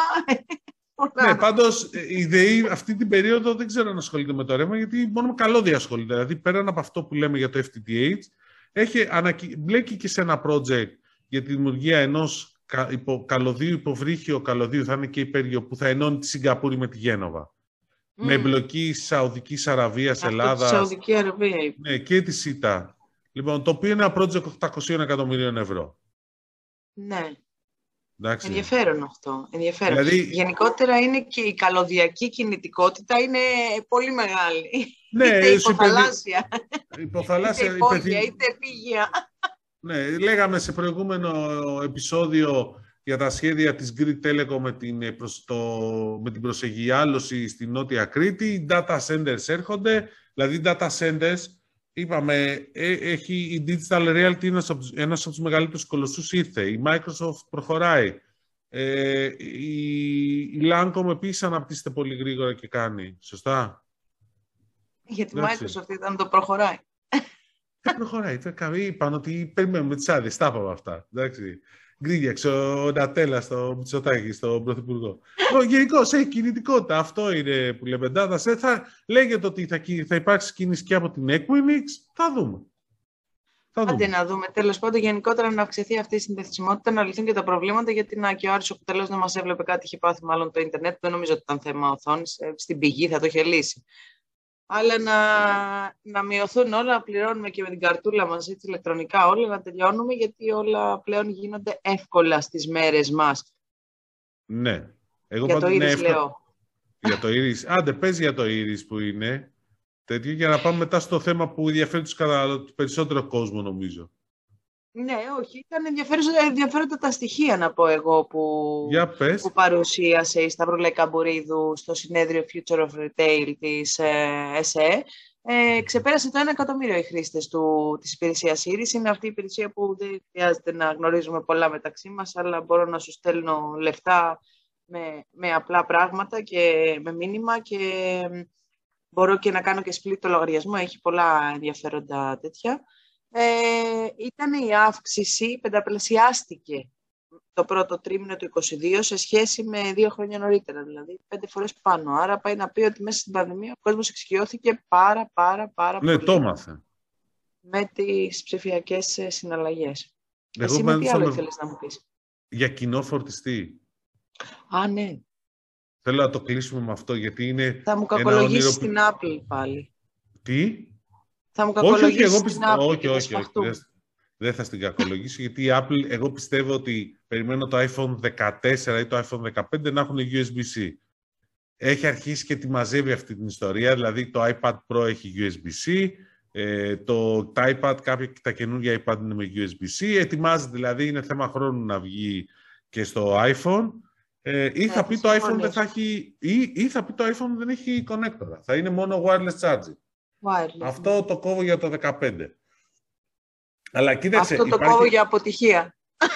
Ναι, πάντως η ΔΕΗ αυτή την περίοδο δεν ξέρω αν ασχολείται με το ρεύμα, γιατί μόνο με καλώδια ασχολείται. Δηλαδή, πέραν από αυτό που λέμε για το εφ τι τι έιτς, έχει ανακοι... μπλέκει και σε ένα project για τη δημιουργία ενός κα... υπο... καλωδίου, υποβρύχιο καλωδίου, θα είναι και υπέργειο, που θα ενώνει τη Σιγκαπούρη με τη Γένοβα. Mm. Με εμπλοκή Σαουδικής Αραβίας, Ελλάδας. Σαουδική Αραβία. Ναι, και τη ΣΥΤΑ. Λοιπόν, το οποίο είναι ένα project οκτακόσια εκατομμυρίων ευρώ. Ναι. Εντάξει. Ενδιαφέρον αυτό. Ενδιαφέρον. Δηλαδή... Γενικότερα είναι και η καλωδιακή κινητικότητα είναι πολύ μεγάλη. Ναι, είτε υποθαλάσσια, υποθαλάσσια, είτε υπόγεια, είτε επίγεια. Ναι, λέγαμε σε προηγούμενο επεισόδιο για τα σχέδια της Greek Telecom με την, προς το, με την προσεγγιάλωση στη Νότια Κρήτη. Οι data centers έρχονται, δηλαδή data centers, είπαμε, έχει η Digital Realty, ένας από, ένας από τους μεγαλύτερους κολοσσούς ήρθε, η Microsoft προχωράει, ε, η, η Lancome επίσης αναπτύσσεται πολύ γρήγορα και κάνει, σωστά. Για τη Microsoft ήταν το προχωράει. Δεν προχωράει. Είπαν ότι περιμένουμε τις άδειες. Τα είπαμε αυτά. Εντάξει. Γκρίνιαξε ο Νατέλα στο Μητσοτάκη, στον Πρωθυπουργό. Γενικώς έχει κινητικότητα. Αυτό είναι που λέμε. Θα λέγεται ότι θα, θα υπάρξει κίνηση και από την Equinix. Θα δούμε. Θα δούμε. Άντε να δούμε. Τέλος πάντων, γενικότερα να αυξηθεί αυτή η συνδεσιμότητα, να λυθούν και τα προβλήματα. Γιατί να, και ο Άρης ο Κουτελός δεν μας έβλεπε κάτι, είχε πάθει μάλλον το Ιντερνετ. Δεν νομίζω ότι ήταν θέμα οθόνης. Στην πηγή θα το είχε λύσει. Αλλά να, να μειωθούν όλα, να πληρώνουμε και με την καρτούλα μας, έτσι, ηλεκτρονικά όλα, να τελειώνουμε, γιατί όλα πλέον γίνονται εύκολα στις μέρες μας. Ναι. Εγώ για το Iris εύκολα... λέω. Για το Iris. Άντε, πες για το Iris που είναι. Τέτοιο, για να πάμε μετά στο θέμα που ενδιαφέρει τους καταναλωτές περισσότερο κόσμο, νομίζω. Ναι, όχι. Ήταν ενδιαφέροντα τα στοιχεία, να πω εγώ, που, που παρουσίασε η Σταυρούλα Καμπουρίδου στο συνέδριο Future of Retail της ε, ΕΣΕ. Ε, ξεπέρασε το ένα εκατομμύριο οι χρήστες του, της υπηρεσίας Iris. Είναι αυτή η υπηρεσία που δεν χρειάζεται να γνωρίζουμε πολλά μεταξύ μας, αλλά μπορώ να σου στέλνω λεφτά με, με απλά πράγματα και με μήνυμα, και μπορώ και να κάνω και split το λογαριασμό. Έχει πολλά ενδιαφέροντα τέτοια. Ε, ήταν η αύξηση, πενταπλασιάστηκε το πρώτο τρίμηνο του είκοσι δύο σε σχέση με δύο χρόνια νωρίτερα, δηλαδή πέντε φορές πάνω. Άρα πάει να πει ότι μέσα στην πανδημία ο κόσμος εξοικειώθηκε πάρα πάρα πάρα ναι, πολύ. Το μάθε. Με τις ψηφιακές συναλλαγές. Εγώ Εσύ με τι άλλο με... ήθελες να μου πεις? Για κοινό φορτιστή. Α, ναι. Θέλω να το κλείσουμε με αυτό, γιατί είναι... Θα μου κακολογήσεις όνειρο... την Apple πάλι. Τι? Θα μου κακολογήσεις όχι, όχι, την εγώ Apple. όχι, όχι, όχι, όχι. Δεν θα στην κακολογήσω, γιατί η Apple, εγώ πιστεύω ότι περιμένω το iPhone δεκατέσσερα ή το iPhone δεκαπέντε να έχουν γιου ες μπι-C. Έχει αρχίσει και τη μαζεύει αυτή την ιστορία, δηλαδή το iPad Pro έχει γιου ες μπι-C, ε, το iPad, κάποια τα καινούργια iPad είναι με γιου ες μπι-C, ετοιμάζεται, δηλαδή είναι θέμα χρόνου να βγει και στο iPhone. Ε, ή, θα πει το iPhone δεν θα έχει, ή, ή θα πει το iPhone δεν έχει connector, θα είναι μόνο wireless charging. Wireless. Αυτό το κόβω για το δεκαπέντε. Αλλά κοίταξε, αυτό το υπάρχει... κόβω για αποτυχία.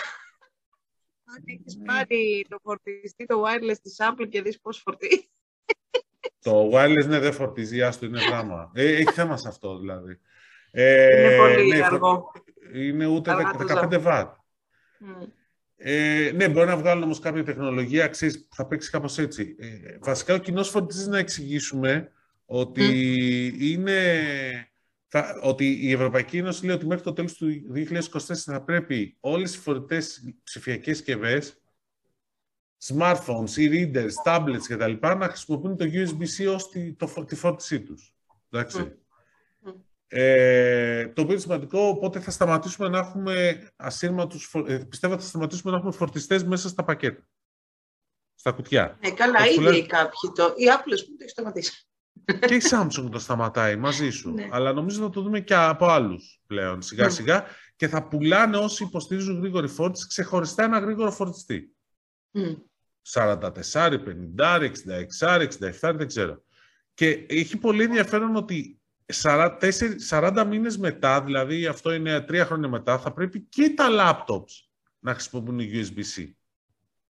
Αν έχεις πάρει το φορτιστή, το wireless της Apple και δεις πώς φορτίζει. Το wireless, ναι, δεν φορτίζει, άστο, είναι δράμα. Ε, έχει θέμα σε αυτό, δηλαδή. Ε, είναι πολύ ναι, αργό. Είναι ούτε δεκαπέντε βατ. Mm. Ε, ναι, μπορεί να βγάλουν όμως κάποια τεχνολογία, ξέρεις, θα παίξει κάπως έτσι. Ε, βασικά, ο κοινός φορτιστής, να εξηγήσουμε ότι mm. είναι... Θα, ότι η Ευρωπαϊκή Ένωση λέει ότι μέχρι το τέλος του δύο χιλιάδες είκοσι τέσσερα θα πρέπει όλες οι φορητές ψηφιακές συσκευές, smartphones, e-readers, tablets κτλ. Να χρησιμοποιούν το γιου ες μπι-C ως τη, το, τη φόρτισή τους. Εντάξει. Mm. Mm. Ε, το οποίο είναι σημαντικό, οπότε θα σταματήσουμε να έχουμε ασύρματους, ε, πιστεύω θα σταματήσουμε να έχουμε φορτιστές μέσα στα πακέτα. Στα κουτιά. Ε, καλά, ήδη φουλές... κάποιοι το... Η Apple που το έχει σταματήσει. Και η Samsung το σταματάει μαζί σου. Ναι. Αλλά νομίζω θα το δούμε και από άλλους πλέον σιγά σιγά. Mm. Και θα πουλάνε όσοι υποστηρίζουν γρήγορη φόρτιση ξεχωριστά ένα γρήγορο φορτιστή. Mm. σαράντα τέσσερα, πενήντα, εξήντα έξι, εξήντα επτά, δεν ξέρω. Και έχει πολύ ενδιαφέρον ότι σαράντα μήνες μετά, δηλαδή αυτό είναι τρία χρόνια μετά, θα πρέπει και τα laptops να χρησιμοποιούν γιου ες μπι-C.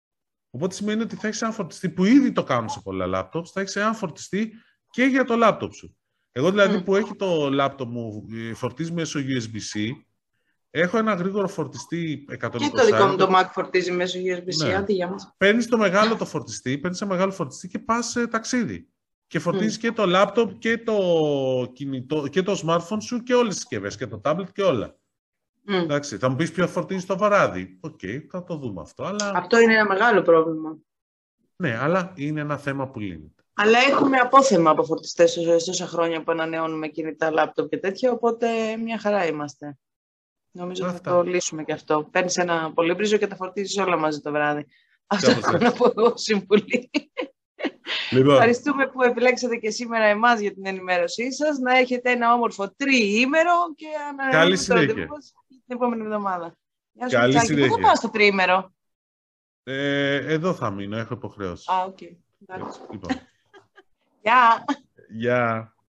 Οπότε σημαίνει ότι θα έχεις ένα φορτιστή που ήδη το κάνουν σε πολλά laptops, θα έχεις ένα φορτιστή και για το laptop σου. Εγώ δηλαδή mm. που έχει το laptop μου φορτίζει μέσω γιου ες μπι-C, έχω ένα γρήγορο φορτιστή εκατόν είκοσι. Και το δικό μου το Mac φορτίζει μέσω γιου ες μπι-C, ναι. Άντε για μας. Παίρνεις το μεγάλο το φορτιστή, παίρνεις ένα μεγάλο φορτιστή και πας σε ταξίδι. Και φορτίζεις mm. και το laptop και το, κινητό, και το smartphone σου και όλες τις συσκευές, και το tablet και όλα. Mm. Εντάξει, θα μου πεις ποιο φορτίζεις το βαράδι. Οκ, okay, θα το δούμε αυτό. Αλλά... Αυτό είναι ένα μεγάλο πρόβλημα. Ναι, αλλά είναι ένα θέμα που λύνεται. Αλλά έχουμε απόθεμα από φορτιστές τόσα χρόνια που ανανεώνουμε κινητά, λάπτοπ και τέτοια, οπότε μια χαρά είμαστε. Νομίζω ότι θα το λύσουμε και αυτό. Παίρνεις ένα πολύπριζο και τα φορτίζεις όλα μαζί το βράδυ. Αυτό έχω να πω εγώ συμβουλή. Λοιπόν. Ευχαριστούμε που επιλέξατε και σήμερα εμάς για την ενημέρωσή σας. Να έχετε ένα όμορφο τριήμερο και ανανεώνουμε το ραντεβού την επόμενη εβδομάδα. Γεια σου, Καλή συνέχεια. Πού θα πάω στο τριήμερο? Ε, εδώ θα μείνω, έχω υποχρέωση. Α, οκ. Okay. Λοιπόν. Γεια. Γεια.